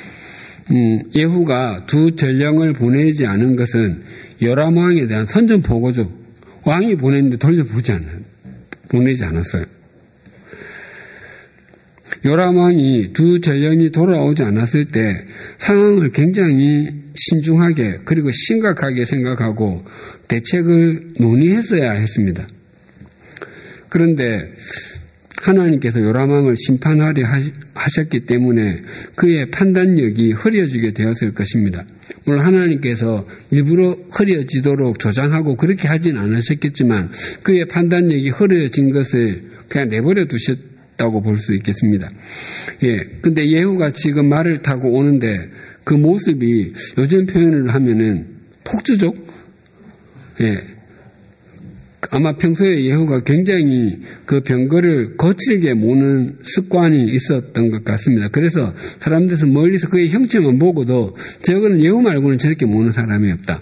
B: 예후가 두 전령을 보내지 않은 것은 요람왕에 대한 선전포고죠. 왕이 보냈는데 보내지 않았어요. 요람왕이 두 전령이 돌아오지 않았을 때 상황을 굉장히 신중하게 그리고 심각하게 생각하고 대책을 논의했어야 했습니다. 그런데 하나님께서 요람왕을 심판하려 하셨기 때문에 그의 판단력이 흐려지게 되었을 것입니다. 물론 하나님께서 일부러 흐려지도록 조장하고 그렇게 하진 않으셨겠지만 그의 판단력이 흐려진 것을 그냥 내버려 두셨다고 볼 수 있겠습니다. 근데 예후가 지금 말을 타고 오는데 그 모습이 요즘 표현을 하면은 폭주족? 아마 평소에 예후가 굉장히 그 병거를 거칠게 모는 습관이 있었던 것 같습니다. 그래서 사람들에서 멀리서 그의 형체만 보고도 저거는 예후 말고는 저렇게 모는 사람이 없다.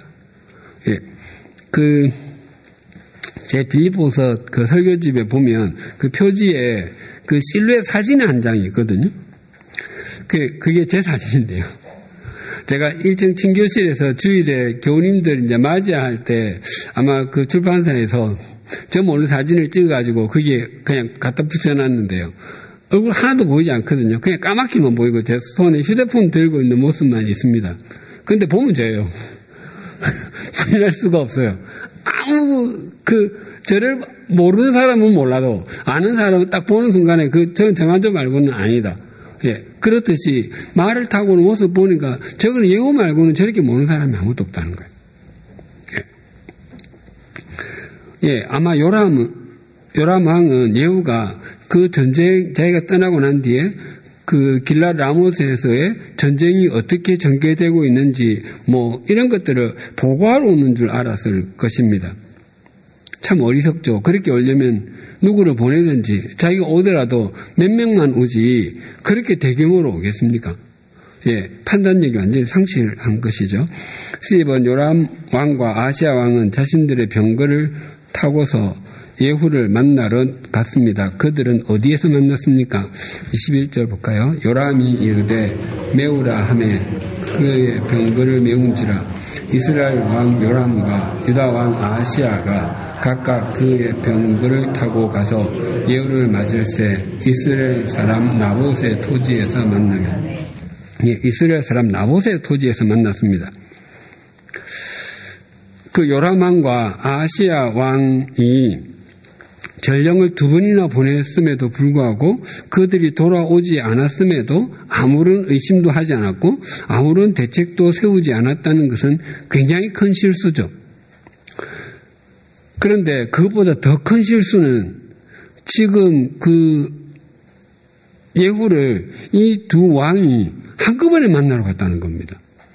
B: 제 빌립보서 그 설교집에 보면 그 표지에 그 실루엣 사진의 한 장이 있거든요. 그게 제 사진인데요. 제가 1층 친교실에서 주일에 교우님들 이제 맞이할 때 아마 그 출판사에서 저 몰래 사진을 찍어가지고 그게 그냥 갖다 붙여놨는데요. 얼굴 하나도 보이지 않거든요. 그냥 까맣게만 보이고 제 손에 휴대폰 들고 있는 모습만 있습니다. 근데 보면 저예요. 부인할 수가 없어요. 저를 모르는 사람은 몰라도 아는 사람은 딱 보는 순간에 저 정한조 말고는 아니다. 그렇듯이 말을 타고 오는 모습 보니까 저거는 예후 말고는 저렇게 모르는 사람이 아무도 없다는 거예요. 아마 요람왕은 예후가 그 전쟁 자기가 떠나고 난 뒤에 그 길랏 라모스에서의 전쟁이 어떻게 전개되고 있는지 이런 것들을 보고하러 오는 줄 알았을 것입니다. 참 어리석죠. 그렇게 오려면 누구를 보내든지 자기가 오더라도 몇 명만 오지 그렇게 대규모로 오겠습니까? 판단력이 완전히 상실한 것이죠. 12번 요람 왕과 아시아 왕은 자신들의 병거를 타고서 예후를 만나러 갔습니다. 그들은 어디에서 만났습니까? 21절 볼까요? 요람이 이르되 메우라 하매 그의 병거를 메운지라 이스라엘 왕 요람과 유다 왕 아시아가 각각 그의 병거를 타고 가서 예후를 맞을새 이스라엘 사람 나봇의 토지에서 만나면 이스라엘 사람 나봇의 토지에서 만났습니다. 그 요람 왕과 아시아 왕이 전령을 두 번이나 보냈음에도 불구하고 그들이 돌아오지 않았음에도 아무런 의심도 하지 않았고 아무런 대책도 세우지 않았다는 것은 굉장히 큰 실수죠. 그런데 그것보다 더 큰 실수는 지금 예후를 이 두 왕이 한꺼번에 만나러 갔다는 겁니다.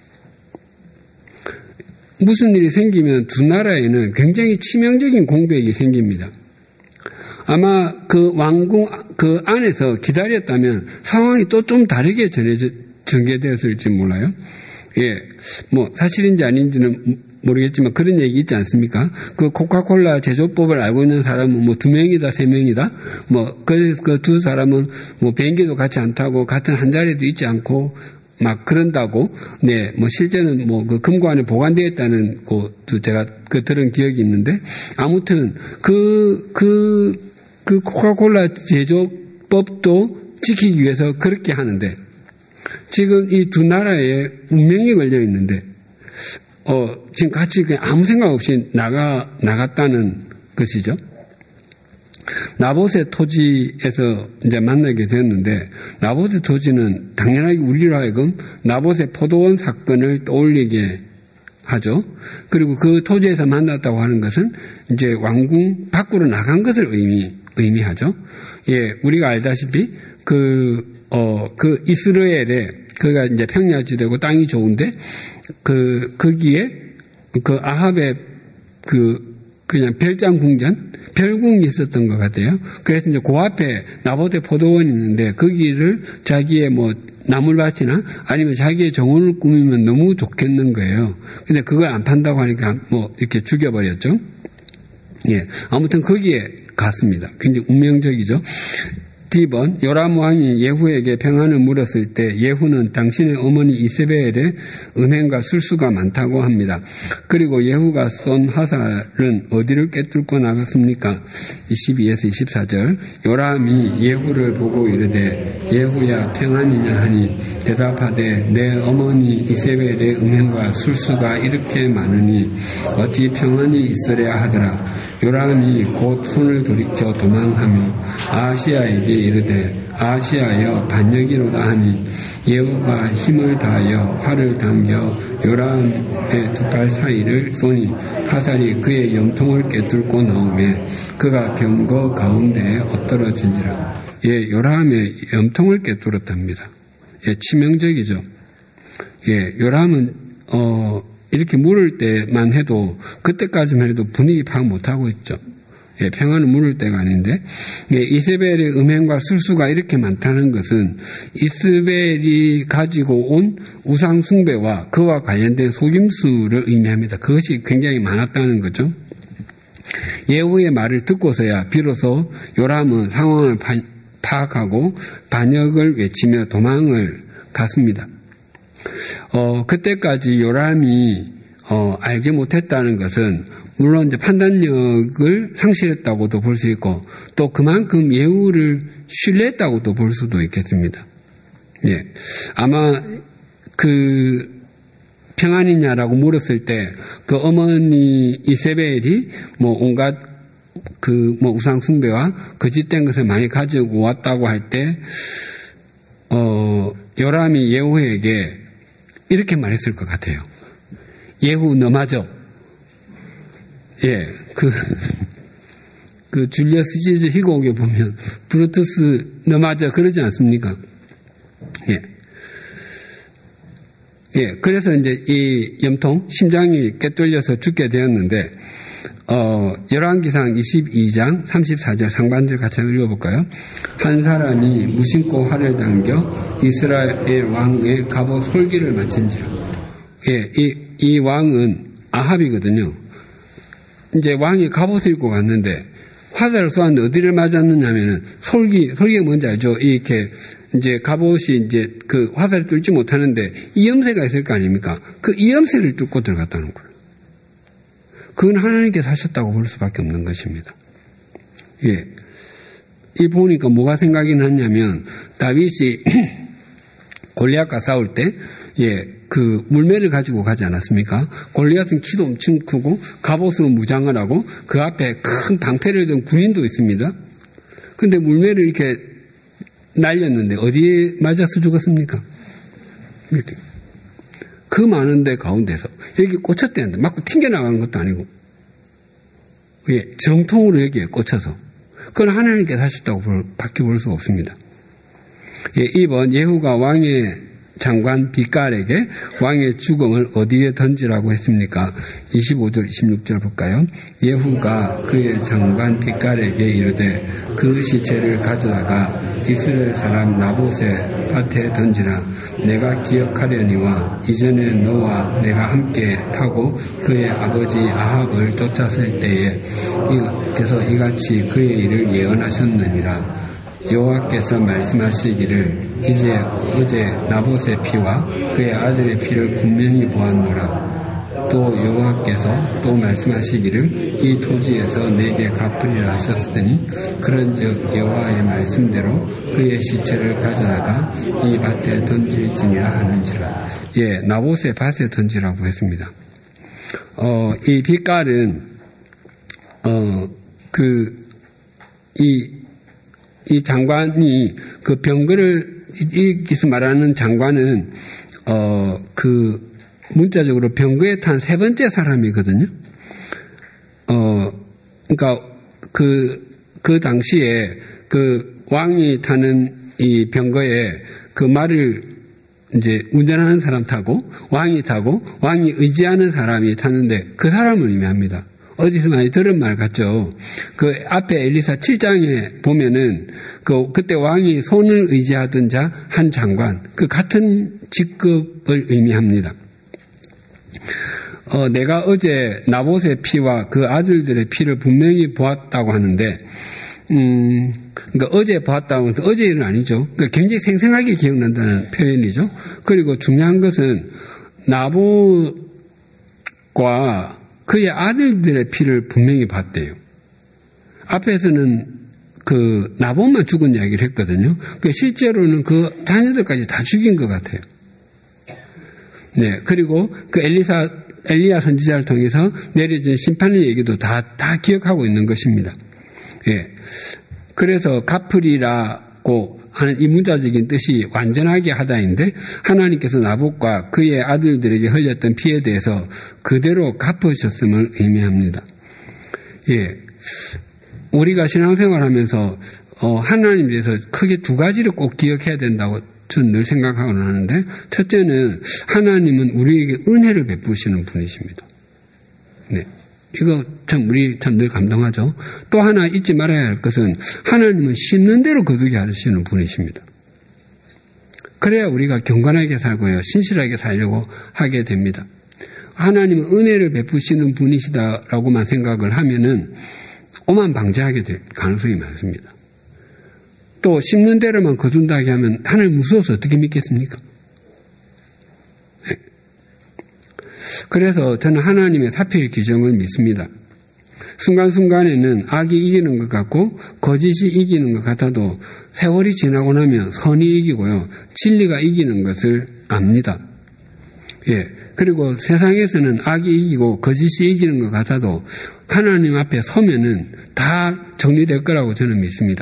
B: 무슨 일이 생기면 두 나라에는 굉장히 치명적인 공백이 생깁니다. 아마 그 왕궁 그 안에서 기다렸다면 상황이 또 좀 다르게 전개되었을지 몰라요. 예, 뭐 사실인지 아닌지는 모르겠지만 그런 얘기 있지 않습니까? 그 코카콜라 제조법을 알고 있는 사람은 뭐 2명이다, 3명이다. 뭐 그 두 사람은 뭐 비행기도 같이 안 타고 같은 한 자리에도 있지 않고 막 그런다고. 네, 뭐 실제는 뭐 그 금고안에 보관되어 있다는 것도 제가 들은 기억이 있는데 아무튼 그 코카콜라 제조법도 지키기 위해서 그렇게 하는데 지금 이 두 나라에 운명이 걸려 있는데 지금 같이 그냥 아무 생각 없이 나갔다는 것이죠. 나봇의 토지에서 이제 만나게 됐는데, 나봇의 토지는 당연하게 우리로 하여금 나봇의 포도원 사건을 떠올리게 하죠. 그리고 그 토지에서 만났다고 하는 것은 이제 왕궁 밖으로 나간 것을 의미하죠. 예, 우리가 알다시피 그 이스라엘에 그가 이제 평야지대고 땅이 좋은데 거기에 그 아합의 그냥 별궁이 있었던 것 같아요. 그래서 이제 그 앞에 나봇의 포도원이 있는데 거기를 자기의 뭐 나물밭이나 아니면 자기의 정원을 꾸미면 너무 좋겠는 거예요. 근데 그걸 안 판다고 하니까 뭐 이렇게 죽여버렸죠. 예. 아무튼 거기에 갔습니다. 굉장히 운명적이죠. D번, 요람 왕이 예후에게 평안을 물었을 때 예후는 당신의 어머니 이세벨의 음행과 술수가 많다고 합니다. 그리고 예후가 쏜 화살은 어디를 꿰뚫고 나갔습니까? 22에서 24절. 요람이 예후를 보고 이르되 예후야 평안이냐 하니 대답하되 내 어머니 이세벨의 음행과 술수가 이렇게 많으니 어찌 평안이 있으랴 하더라. 요람이 곧 손을 돌이켜 도망하며 아하시야에게 이르되 아하시야여 반역이로다 하니 예후가 힘을 다하여 활을 당겨 요람의 두 팔 사이를 쏘니 화살이 그의 염통을 꿰뚫고 나오매 그가 병거 가운데에 엎드러진지라. 예, 요람의 염통을 꿰뚫었답니다. 예, 치명적이죠. 예, 요람은 이렇게 물을 때만 해도 그때까지만 해도 분위기 파악 못하고 있죠. 예, 평안은 물을 때가 아닌데, 예, 이세벨의 음행과 술수가 이렇게 많다는 것은 이스벨이 가지고 온 우상 숭배와 그와 관련된 속임수를 의미합니다. 그것이 굉장히 많았다는 거죠. 예후의 말을 듣고서야 비로소 요람은 상황을 파악하고 반역을 외치며 도망을 갔습니다. 그때까지 요람이 알지 못했다는 것은 물론 이제 판단력을 상실했다고도 볼 수 있고 또 그만큼 예후를 신뢰했다고도 볼 수도 있겠습니다. 예, 아마 평안이냐라고 물었을 때 그 어머니 이세벨이 뭐 온갖 우상 숭배와 거짓된 것을 많이 가지고 왔다고 할 때 요람이 예후에게 이렇게 말했을 것 같아요. 예후 너 맞아. 예, 줄리어스 시저 희곡에 보면 브루투스 너 맞아 그러지 않습니까? 예. 예, 그래서 이제 이 염통, 심장이 꿰뚫려서 죽게 되었는데, 열왕기상 22장 34절 상반절 같이 한번 읽어볼까요? 한 사람이 무심코 활을 당겨 이스라엘 왕의 갑옷 솔기를 마친지라. 예, 이 왕은 아합이거든요. 이제 왕이 갑옷을 입고 갔는데, 화살을 쏘았는데 어디를 맞았느냐 하면은, 솔기가 뭔지 알죠? 이렇게, 이제 갑옷이 이제 그 화살을 뚫지 못하는데 이염새가 있을 거 아닙니까? 그 이염새를 뚫고 들어갔다는 거예요. 그건 하나님께서 하셨다고 볼 수밖에 없는 것입니다. 예. 이 보니까 뭐가 생각이 났냐면 다윗이 골리앗과 싸울 때 예, 그 물매를 가지고 가지 않았습니까? 골리앗은 키도 엄청 크고 갑옷으로 무장을 하고 그 앞에 큰 방패를 든 군인도 있습니다. 근데 물매를 이렇게 날렸는데 어디에 맞아서 죽었습니까? 이렇게. 그 많은 데 가운데서 여기 꽂혔대는데 맞고 튕겨나가는 것도 아니고 예, 정통으로 여기에 꽂혀서 그건 하나님께서 하셨다고 밖에 볼 수가 없습니다. 2번 예후가 왕의 장관 비깔에게 왕의 죽음을 어디에 던지라고 했습니까? 25절 26절 볼까요? 예후가 그의 장관 비깔에게 이르되 그 시체를 가져다가 이스라엘 사람 나봇의 밭에 던지라. 내가 기억하려니와 이전에 너와 내가 함께 타고 그의 아버지 아합을 쫓았을 때에 그래서 이같이 그의 일을 예언하셨느니라. 여호와께서 말씀하시기를 이제 어제 나봇의 피와 그의 아들의 피를 분명히 보았노라. 또 여호와께서 또 말씀하시기를 이 토지에서 내게 갚으리라 하셨으니 그런즉 여호와의 말씀대로 그의 시체를 가져다가 이 밭에 던질지니라 하는지라. 나봇의 밭에 던지라고 했습니다. 이 빛깔은 이 장관이 그 병거를 여기서 말하는 장관은 문자적으로 병거에 탄 세 번째 사람이거든요. 그러니까 그 당시에 그 왕이 타는 이 병거에 그 말을 이제 운전하는 사람 타고 왕이 타고 왕이 의지하는 사람이 타는데 그 사람을 의미합니다. 어디서 많이 들은 말 같죠. 그 앞에 엘리사 7장에 보면은 그때 왕이 손을 의지하던 자 한 장관, 그 같은 직급을 의미합니다. 내가 어제 나봇의 피와 그 아들들의 피를 분명히 보았다고 하는데, 그러니까 어제 보았다고 하면 어제 일은 아니죠. 그러니까 굉장히 생생하게 기억난다는 표현이죠. 그리고 중요한 것은 나봇과 그의 아들들의 피를 분명히 봤대요. 앞에서는 그 나봇만 죽은 이야기를 했거든요. 실제로는 그 자녀들까지 다 죽인 것 같아요. 네. 그리고 그 엘리야 선지자를 통해서 내려진 심판의 얘기도 다 기억하고 있는 것입니다. 예. 그래서 갚으리라고 하는 이 문자적인 뜻이 완전하게 하다인데 하나님께서 나봇과 그의 아들들에게 흘렸던 피에 대해서 그대로 갚으셨음을 의미합니다. 예. 우리가 신앙생활하면서 하나님에 대해서 크게 두 가지를 꼭 기억해야 된다고 저는 늘 생각하곤 하는데, 첫째는 하나님은 우리에게 은혜를 베푸시는 분이십니다. 네. 이거 우리 늘 감동하죠. 또 하나 잊지 말아야 할 것은 하나님은 심는 대로 거두게 하시는 분이십니다. 그래야 우리가 경건하게 살고요, 신실하게 살려고 하게 됩니다. 하나님은 은혜를 베푸시는 분이시다라고만 생각을 하면은 오만 방지하게 될 가능성이 많습니다. 또 심는 대로만 거둔다게 하면 하나님 무서워서 어떻게 믿겠습니까? 네. 그래서 저는 하나님의 사표의 규정을 믿습니다. 순간순간에는 악이 이기는 것 같고 거짓이 이기는 것 같아도 세월이 지나고 나면 선이 이기고요, 진리가 이기는 것을 압니다. 예. 그리고 세상에서는 악이 이기고 거짓이 이기는 것 같아도 하나님 앞에 서면은 다 정리될 거라고 저는 믿습니다.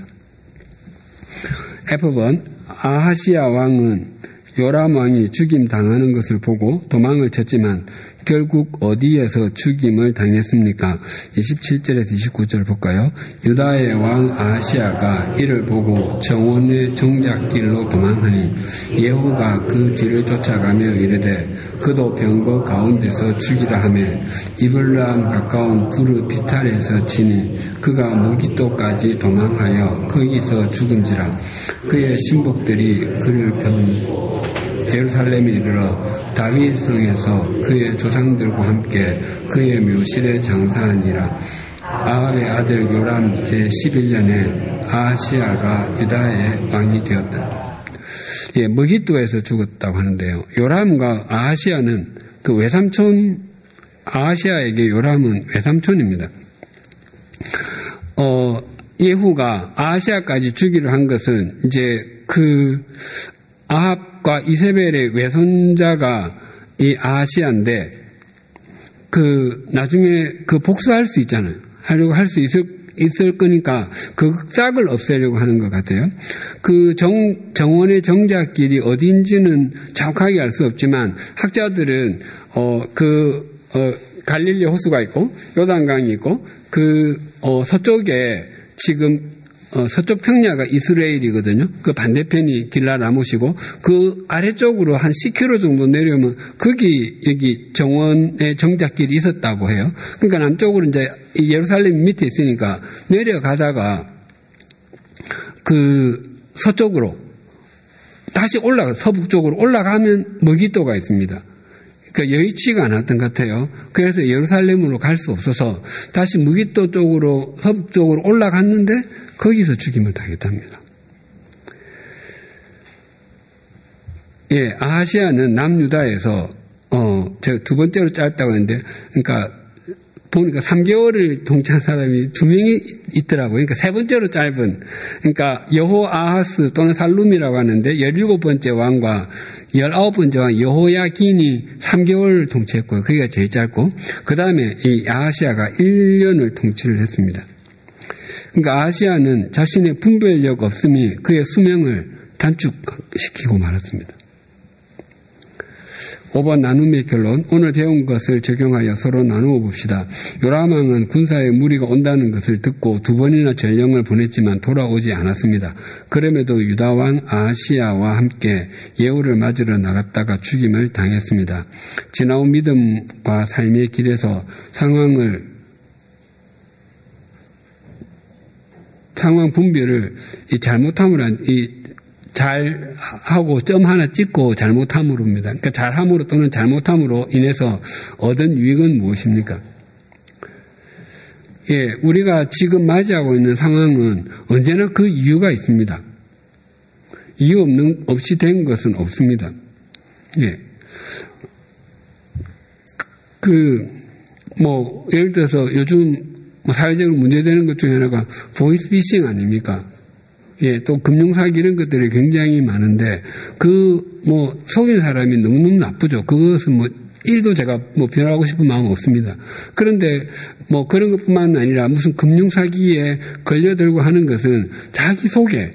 B: F번, 아하시야 왕은 요람 왕이 죽임 당하는 것을 보고 도망을 쳤지만 결국 어디에서 죽임을 당했습니까? 27절에서 29절 볼까요? 유다의 왕 아하시야가 이를 보고 정원의 정작길로 도망하니 예후가 그 뒤를 쫓아가며 이르되 그도 병거 가운데서 죽이라 하며 이블람 가까운 부르 비탈에서 치니 그가 무기토까지 도망하여 거기서 죽은지라. 그의 신복들이 그를 예루살렘에 이르러 다윗성에서 그의 조상들과 함께 그의 묘실에 장사하니라. 아합의 아들 요람 제11년에 아하시야가 유다의 왕이 되었다. 예, 무기토에서 죽었다고 하는데요. 요람과 아하시야는 그 외삼촌, 아하시야에게 요람은 외삼촌입니다. 예후가 아하시야까지 주기로 한 것은 이제 그 아합과 이세벨의 외손자가 이 아하시야인데 그 나중에 그 복수할 수 있잖아요. 하려고 할 수 있을 거니까 그 싹을 없애려고 하는 것 같아요. 그 정원의 정작길이 어딘지는 정확하게 알 수 없지만 학자들은 갈릴리 호수가 있고 요단강이 있고 그 서쪽에 지금 서쪽 평야가 이스라엘이거든요. 그 반대편이 길라 라못이고 그 아래쪽으로 한 10km 정도 내려오면 거기 여기 정원의 정작길이 있었다고 해요. 그러니까 남쪽으로 이제 예루살렘 밑에 있으니까 내려가다가 그 서쪽으로 다시 서북쪽으로 올라가면 머기도가 있습니다. 그러니까 여의치가 않았던 것 같아요. 그래서 예루살렘으로 갈 수 없어서 다시 무기도 쪽으로 서북쪽으로 올라갔는데 거기서 죽임을 당했답니다. 예, 아하시아는 남유다에서 제가 두 번째로 짧다고 했는데, 그러니까 보니까 3개월을 통치한 사람이 2명이 있더라고요. 그러니까 세 번째로 짧은, 그러니까 여호아하스 또는 살룸이라고 하는데 17번째 왕과 19번째 왕 여호야긴이 3개월을 통치했고요. 그게 제일 짧고, 그 다음에 이 아하시아가 1년을 통치를 했습니다. 그러니까 아하시아는 자신의 분별력 없음이 그의 수명을 단축시키고 말았습니다. 5번 나눔의 결론. 오늘 배운 것을 적용하여 서로 나누어 봅시다. 요람 왕은 군사에 무리가 온다는 것을 듣고 2번이나 전령을 보냈지만 돌아오지 않았습니다. 그럼에도 유다 왕 아하시아와 함께 예후를 맞으러 나갔다가 죽임을 당했습니다. 지나온 믿음과 삶의 길에서 상황 분별을 잘못함으로 잘하고 점 하나 찍고 잘못함으로입니다. 그러니까 잘함으로 또는 잘못함으로 인해서 얻은 유익은 무엇입니까? 예, 우리가 지금 맞이하고 있는 상황은 언제나 그 이유가 있습니다. 이유 없이 된 것은 없습니다. 예. 예를 들어서 요즘 사회적으로 문제되는 것 중에 하나가 보이스피싱 아닙니까? 예, 또 금융사기 이런 것들이 굉장히 많은데, 속인 사람이 너무너무 나쁘죠. 그것은 일도 제가 변하고 싶은 마음은 없습니다. 그런데 그런 것뿐만 아니라 무슨 금융사기에 걸려들고 하는 것은 자기 속에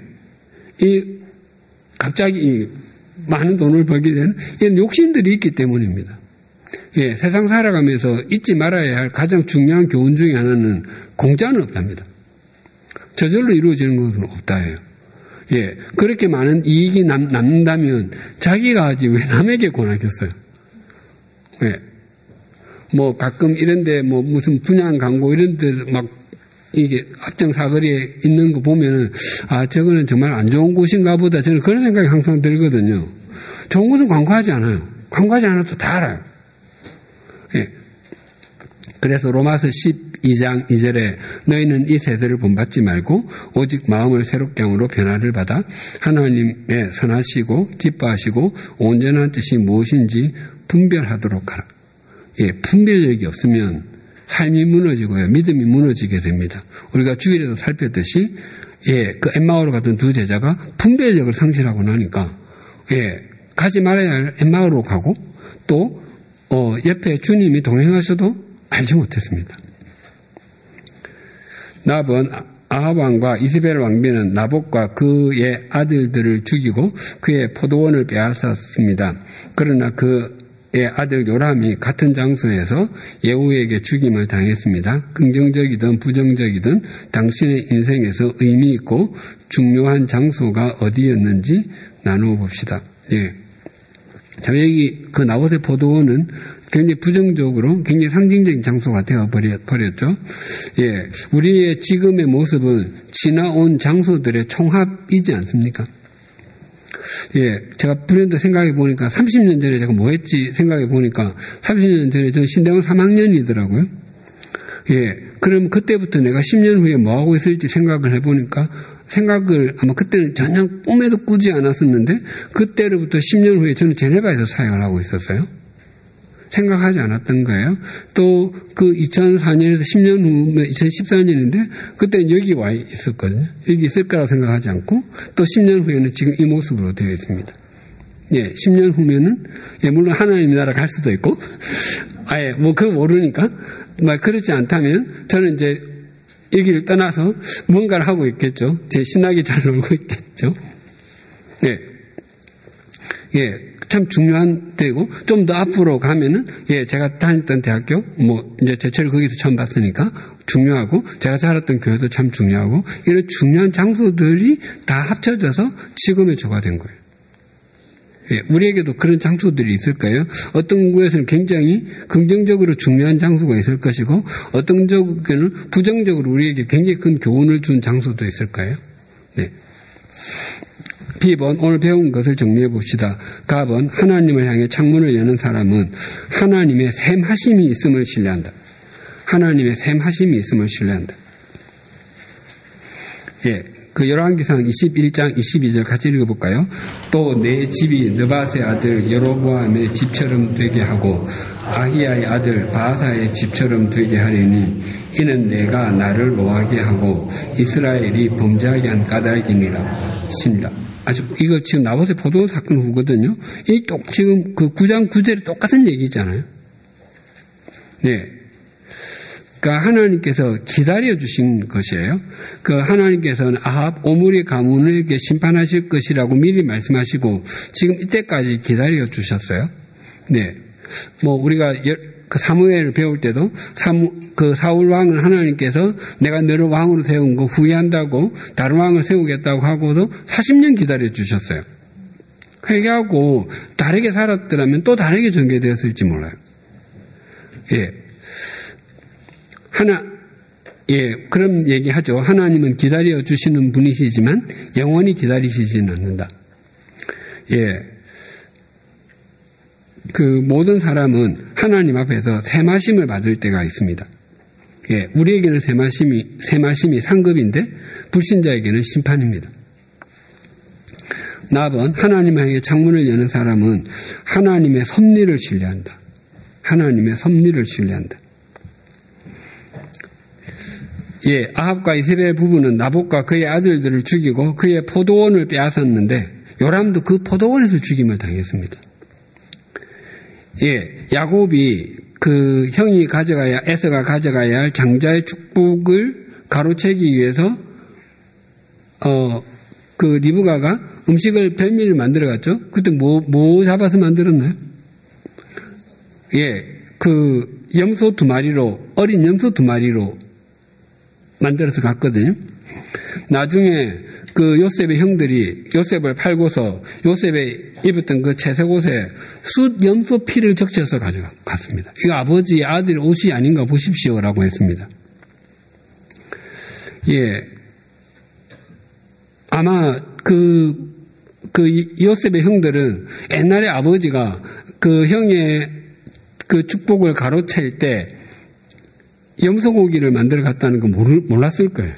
B: 갑자기 많은 돈을 벌게 되는 이런 욕심들이 있기 때문입니다. 예, 세상 살아가면서 잊지 말아야 할 가장 중요한 교훈 중에 하나는 공짜는 없답니다. 저절로 이루어지는 것은 없다예요. 예, 그렇게 많은 이익이 남는다면 자기가 하지 왜 남에게 권하겠어요? 예, 가끔 이런데 무슨 분양 광고 이런데 이게 앞장 사거리에 있는 거 보면은 저거는 정말 안 좋은 곳인가 보다 저는 그런 생각이 항상 들거든요. 좋은 곳은 광고하지 않아요. 광고하지 않아도 다 알아요. 예. 그래서 로마서 12장 2절에 너희는 이 세대를 본받지 말고 오직 마음을 새롭게 함으로 변화를 받아 하나님의 선하시고 기뻐하시고 온전한 뜻이 무엇인지 분별하도록 하라. 예, 분별력이 없으면 삶이 무너지고요. 믿음이 무너지게 됩니다. 우리가 주일에도 살폈듯이 그 엠마오로 갔던 두 제자가 분별력을 상실하고 나니까 가지 말아야 할 엠마오로 가고 또 옆에 주님이 동행하셔도 알지 못했습니다. 나번 아합 왕과 이스벨 왕비는 나봇과 그의 아들들을 죽이고 그의 포도원을 빼앗았습니다. 그러나 그의 아들 요람이 같은 장소에서 예후에게 죽임을 당했습니다. 긍정적이든 부정적이든 당신의 인생에서 의미 있고 중요한 장소가 어디였는지 나누어 봅시다. 예. 자, 여기 그 나봇의 포도원은 굉장히 부정적으로 굉장히 상징적인 장소가 되어버렸죠. 예, 우리의 지금의 모습은 지나온 장소들의 총합이지 않습니까? 예, 제가 불현듯 생각해 보니까 30년 전에 제가 뭐 했지 생각해 보니까 30년 전에 저는 신대원 3학년이더라고요. 예, 그럼 그때부터 내가 10년 후에 뭐 하고 있을지 생각을 해보니까 아마 그때는 전혀 꿈에도 꾸지 않았었는데 그때로부터 10년 후에 저는 제네바에서 사역을 하고 있었어요. 생각하지 않았던 거예요. 또 그 2004년에서 10년 후면 2014년인데 그때는 여기 와 있었거든요. 여기 있을 거라고 생각하지 않고 또 10년 후에는 지금 이 모습으로 되어 있습니다. 예, 10년 후면은 물론 하나님 나라 갈 수도 있고 아예 그걸 모르니까 그렇지 않다면 저는 이제 여기를 떠나서 뭔가를 하고 있겠죠. 제 신나게 잘 놀고 있겠죠. 예. 예. 참 중요한 때고, 좀 더 앞으로 가면은, 예, 제가 다녔던 대학교, 이제 제철을 거기서 처음 봤으니까 중요하고, 제가 자랐던 교회도 참 중요하고, 이런 중요한 장소들이 다 합쳐져서 지금의 저가 된 거예요. 예, 우리에게도 그런 장소들이 있을까요? 어떤 곳에서는 굉장히 긍정적으로 중요한 장소가 있을 것이고, 어떤 쪽에는 부정적으로 우리에게 굉장히 큰 교훈을 준 장소도 있을까요? 네. B번, 오늘 배운 것을 정리해 봅시다. 가번, 하나님을 향해 창문을 여는 사람은 하나님의 샘하심이 있음을 신뢰한다. 하나님의 샘하심이 있음을 신뢰한다. 예. 그 열왕기상 21장 22절 같이 읽어볼까요? 또 내 집이 느밧의 아들 여로보암의 집처럼 되게 하고 아히야의 아들 바하사의 집처럼 되게 하리니 이는 내가 나를 노하게 하고 이스라엘이 범죄하게 한 까닭이니라. 십니다. 아주 이거 지금 나봇의 포도 사건 후거든요. 이 지금 그 9장 9절이 똑같은 얘기잖아요. 네. 그러니까 하나님께서 기다려 주신 것이에요. 그 하나님께서는 아합 오므리 가문에게 심판하실 것이라고 미리 말씀하시고 지금 이때까지 기다려 주셨어요. 네. 우리가 그 사무엘을 배울 때도 그 사울 왕을 하나님께서 내가 너를 왕으로 세운 거 후회한다고 다른 왕을 세우겠다고 하고도 40년 기다려 주셨어요. 회개하고 다르게 살았더라면 또 다르게 전개되었을지 몰라요. 예. 그런 얘기 하죠. 하나님은 기다려 주시는 분이시지만 영원히 기다리시지는 않는다. 예. 그 모든 사람은 하나님 앞에서 샘하심을 받을 때가 있습니다. 예. 우리에게는 샘하심이 상급인데 불신자에게는 심판입니다. 나번, 하나님 향해 창문을 여는 사람은 하나님의 섭리를 신뢰한다. 하나님의 섭리를 신뢰한다. 예, 아합과 이세벨 부부는 나봇과 그의 아들들을 죽이고 그의 포도원을 빼앗았는데 요람도 그 포도원에서 죽임을 당했습니다. 예, 야곱이 그 형이 에서가 가져가야 할 장자의 축복을 가로채기 위해서 그 리브가가 음식을 별미를 만들어갔죠. 그때 뭐 잡아서 만들었나요? 예, 그 염소 2마리로 어린 염소 2마리로 만들어서 갔거든요. 나중에 그 요셉의 형들이 요셉을 팔고서 요셉의 입었던 그 채색옷에 숫 염소 피를 적셔서 가져갔습니다. 이거 아버지의 아들 옷이 아닌가 보십시오라고 했습니다. 예. 아마 그 요셉의 형들은 옛날에 아버지가 그 형의 그 축복을 가로챌 때 염소고기를 만들어 갔다는 거 몰랐을 거예요.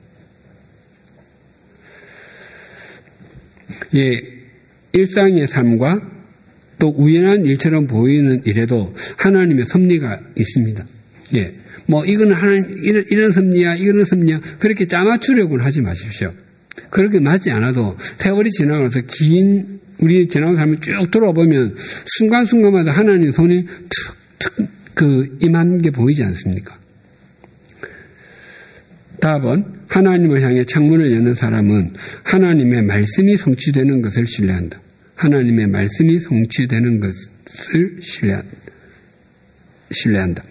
B: 예, 일상의 삶과 또 우연한 일처럼 보이는 일에도 하나님의 섭리가 있습니다. 예, 이거는 하나님 이런 섭리야, 이거는 섭리야 그렇게 짜맞추려고는 하지 마십시오. 그렇게 맞지 않아도 세월이 지나가면서 긴 우리 지나온 삶을 쭉 돌아보면 순간순간마다 하나님 손이 툭툭 임한 게 보이지 않습니까? 답은 하나님을 향해 창문을 여는 사람은 하나님의 말씀이 성취되는 것을 신뢰한다. 하나님의 말씀이 성취되는 것을 신뢰한다.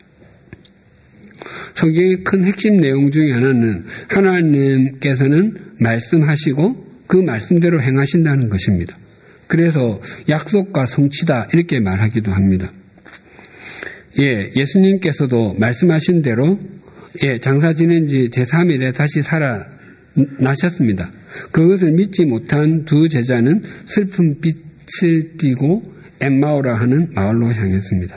B: 성경의 큰 핵심 내용 중에 하나는 하나님께서는 말씀하시고 그 말씀대로 행하신다는 것입니다. 그래서 약속과 성취다 이렇게 말하기도 합니다. 예, 예수님께서도 말씀하신 대로 장사 지낸 지 제3일에 다시 살아나셨습니다. 그것을 믿지 못한 두 제자는 슬픈 빛을 띠고 엠마오라 하는 마을로 향했습니다.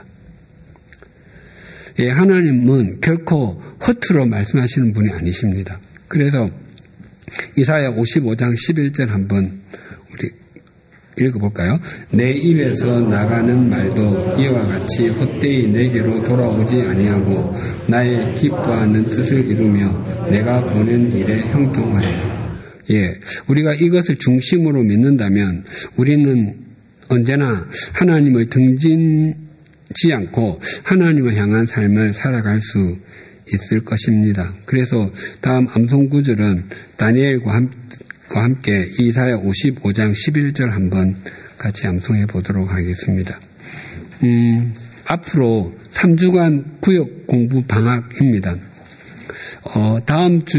B: 예, 하나님은 결코 허투루 말씀하시는 분이 아니십니다. 그래서 이사야 55장 11절 한번 우리 읽어볼까요? 내 입에서 나가는 말도 이와 같이 헛되이 내게로 돌아오지 아니하고 나의 기뻐하는 뜻을 이루며 내가 보낸 일에 형통하리라. 예, 우리가 이것을 중심으로 믿는다면 우리는 언제나 하나님을 등진지 않고 하나님을 향한 삶을 살아갈 수 있을 것입니다. 그래서 다음 암송 구절은 다니엘과 함께 이사야 55장 11절 한번 같이 암송해 보도록 하겠습니다. 앞으로 3주간 구역 공부 방학입니다. 다음 주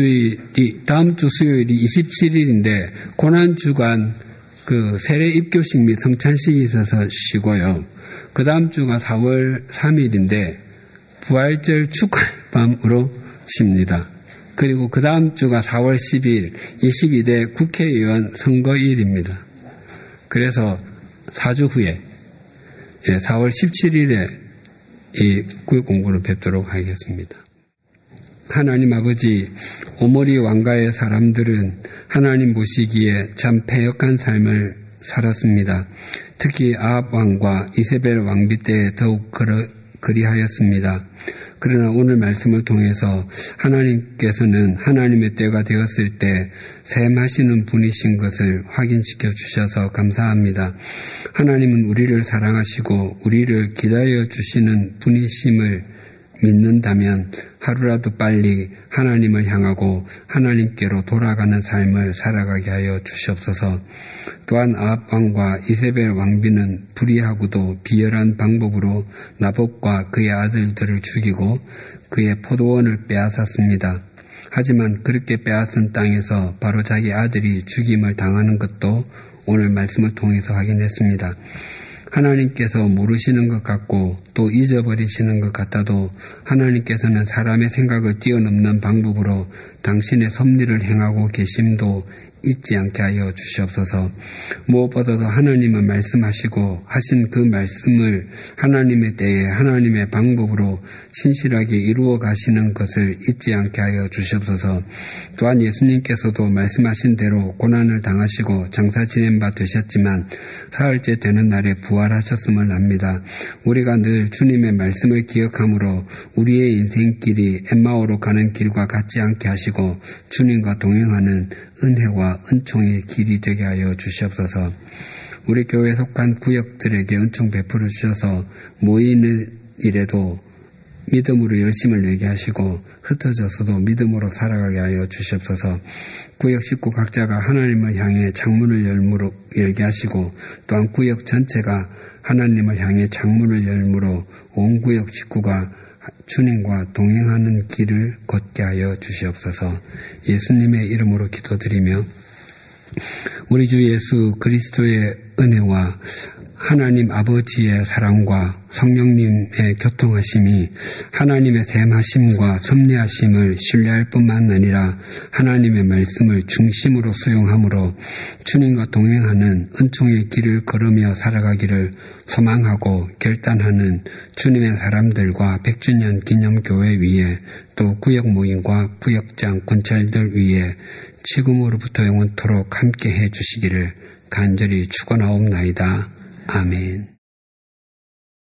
B: 수요일이 27일인데 고난주간 그 세례 입교식 및 성찬식이 있어서 쉬고요. 그 다음 주가 4월 3일인데 부활절 축하의 밤으로 쉽니다. 그리고 그 다음 주가 4월 10일 22대 국회의원 선거일입니다. 그래서 4주 후에 4월 17일에 이 구역 공부를 뵙도록 하겠습니다. 하나님 아버지, 오모리 왕가의 사람들은 하나님 보시기에 참 패역한 삶을 살았습니다. 특히 아합 왕과 이세벨 왕비 때 더욱 그리하였습니다. 그러나 오늘 말씀을 통해서 하나님께서는 하나님의 때가 되었을 때 샘하시는 분이신 것을 확인시켜 주셔서 감사합니다. 하나님은 우리를 사랑하시고 우리를 기다려 주시는 분이심을 믿는다면 하루라도 빨리 하나님을 향하고 하나님께로 돌아가는 삶을 살아가게 하여 주시옵소서. 또한 아합 왕과 이세벨 왕비는 불의하고도 비열한 방법으로 나봇과 그의 아들들을 죽이고 그의 포도원을 빼앗았습니다. 하지만 그렇게 빼앗은 땅에서 바로 자기 아들이 죽임을 당하는 것도 오늘 말씀을 통해서 확인했습니다. 하나님께서 모르시는 것 같고 또 잊어버리시는 것 같아도 하나님께서는 사람의 생각을 뛰어넘는 방법으로 당신의 섭리를 행하고 계심도 잊지 않게 하여 주시옵소서. 무엇보다도 하나님은 말씀하시고 하신 그 말씀을 하나님의 때에 하나님의 방법으로 신실하게 이루어 가시는 것을 잊지 않게 하여 주시옵소서. 또한 예수님께서도 말씀하신 대로 고난을 당하시고 장사 지낸 바 되셨지만 사흘째 되는 날에 부활하셨음을 압니다. 우리가 늘 주님의 말씀을 기억함으로 우리의 인생길이 엠마오로 가는 길과 같지 않게 하시고 주님과 동행하는 은혜와 은총의 길이 되게 하여 주시옵소서. 우리 교회에 속한 구역들에게 은총 베풀어 주셔서 모이는 일에도 믿음으로 열심을 내게 하시고 흩어져서도 믿음으로 살아가게 하여 주시옵소서. 구역 식구 각자가 하나님을 향해 창문을 열게 하시고 또한 구역 전체가 하나님을 향해 창문을 열므로 온 구역 식구가 주님과 동행하는 길을 걷게 하여 주시옵소서. 예수님의 이름으로 기도드리며 우리 주 예수 그리스도의 은혜와 하나님 아버지의 사랑과 성령님의 교통하심이 하나님의 샘하심과 섭리하심을 신뢰할 뿐만 아니라 하나님의 말씀을 중심으로 수용함으로 주님과 동행하는 은총의 길을 걸으며 살아가기를 소망하고 결단하는 주님의 사람들과 100주년 기념교회 위에 또 구역 모임과 구역장 군찰들 위에 지금으로부터 영원토록 함께 해 주시기를 간절히 축원하옵나이다. 아멘.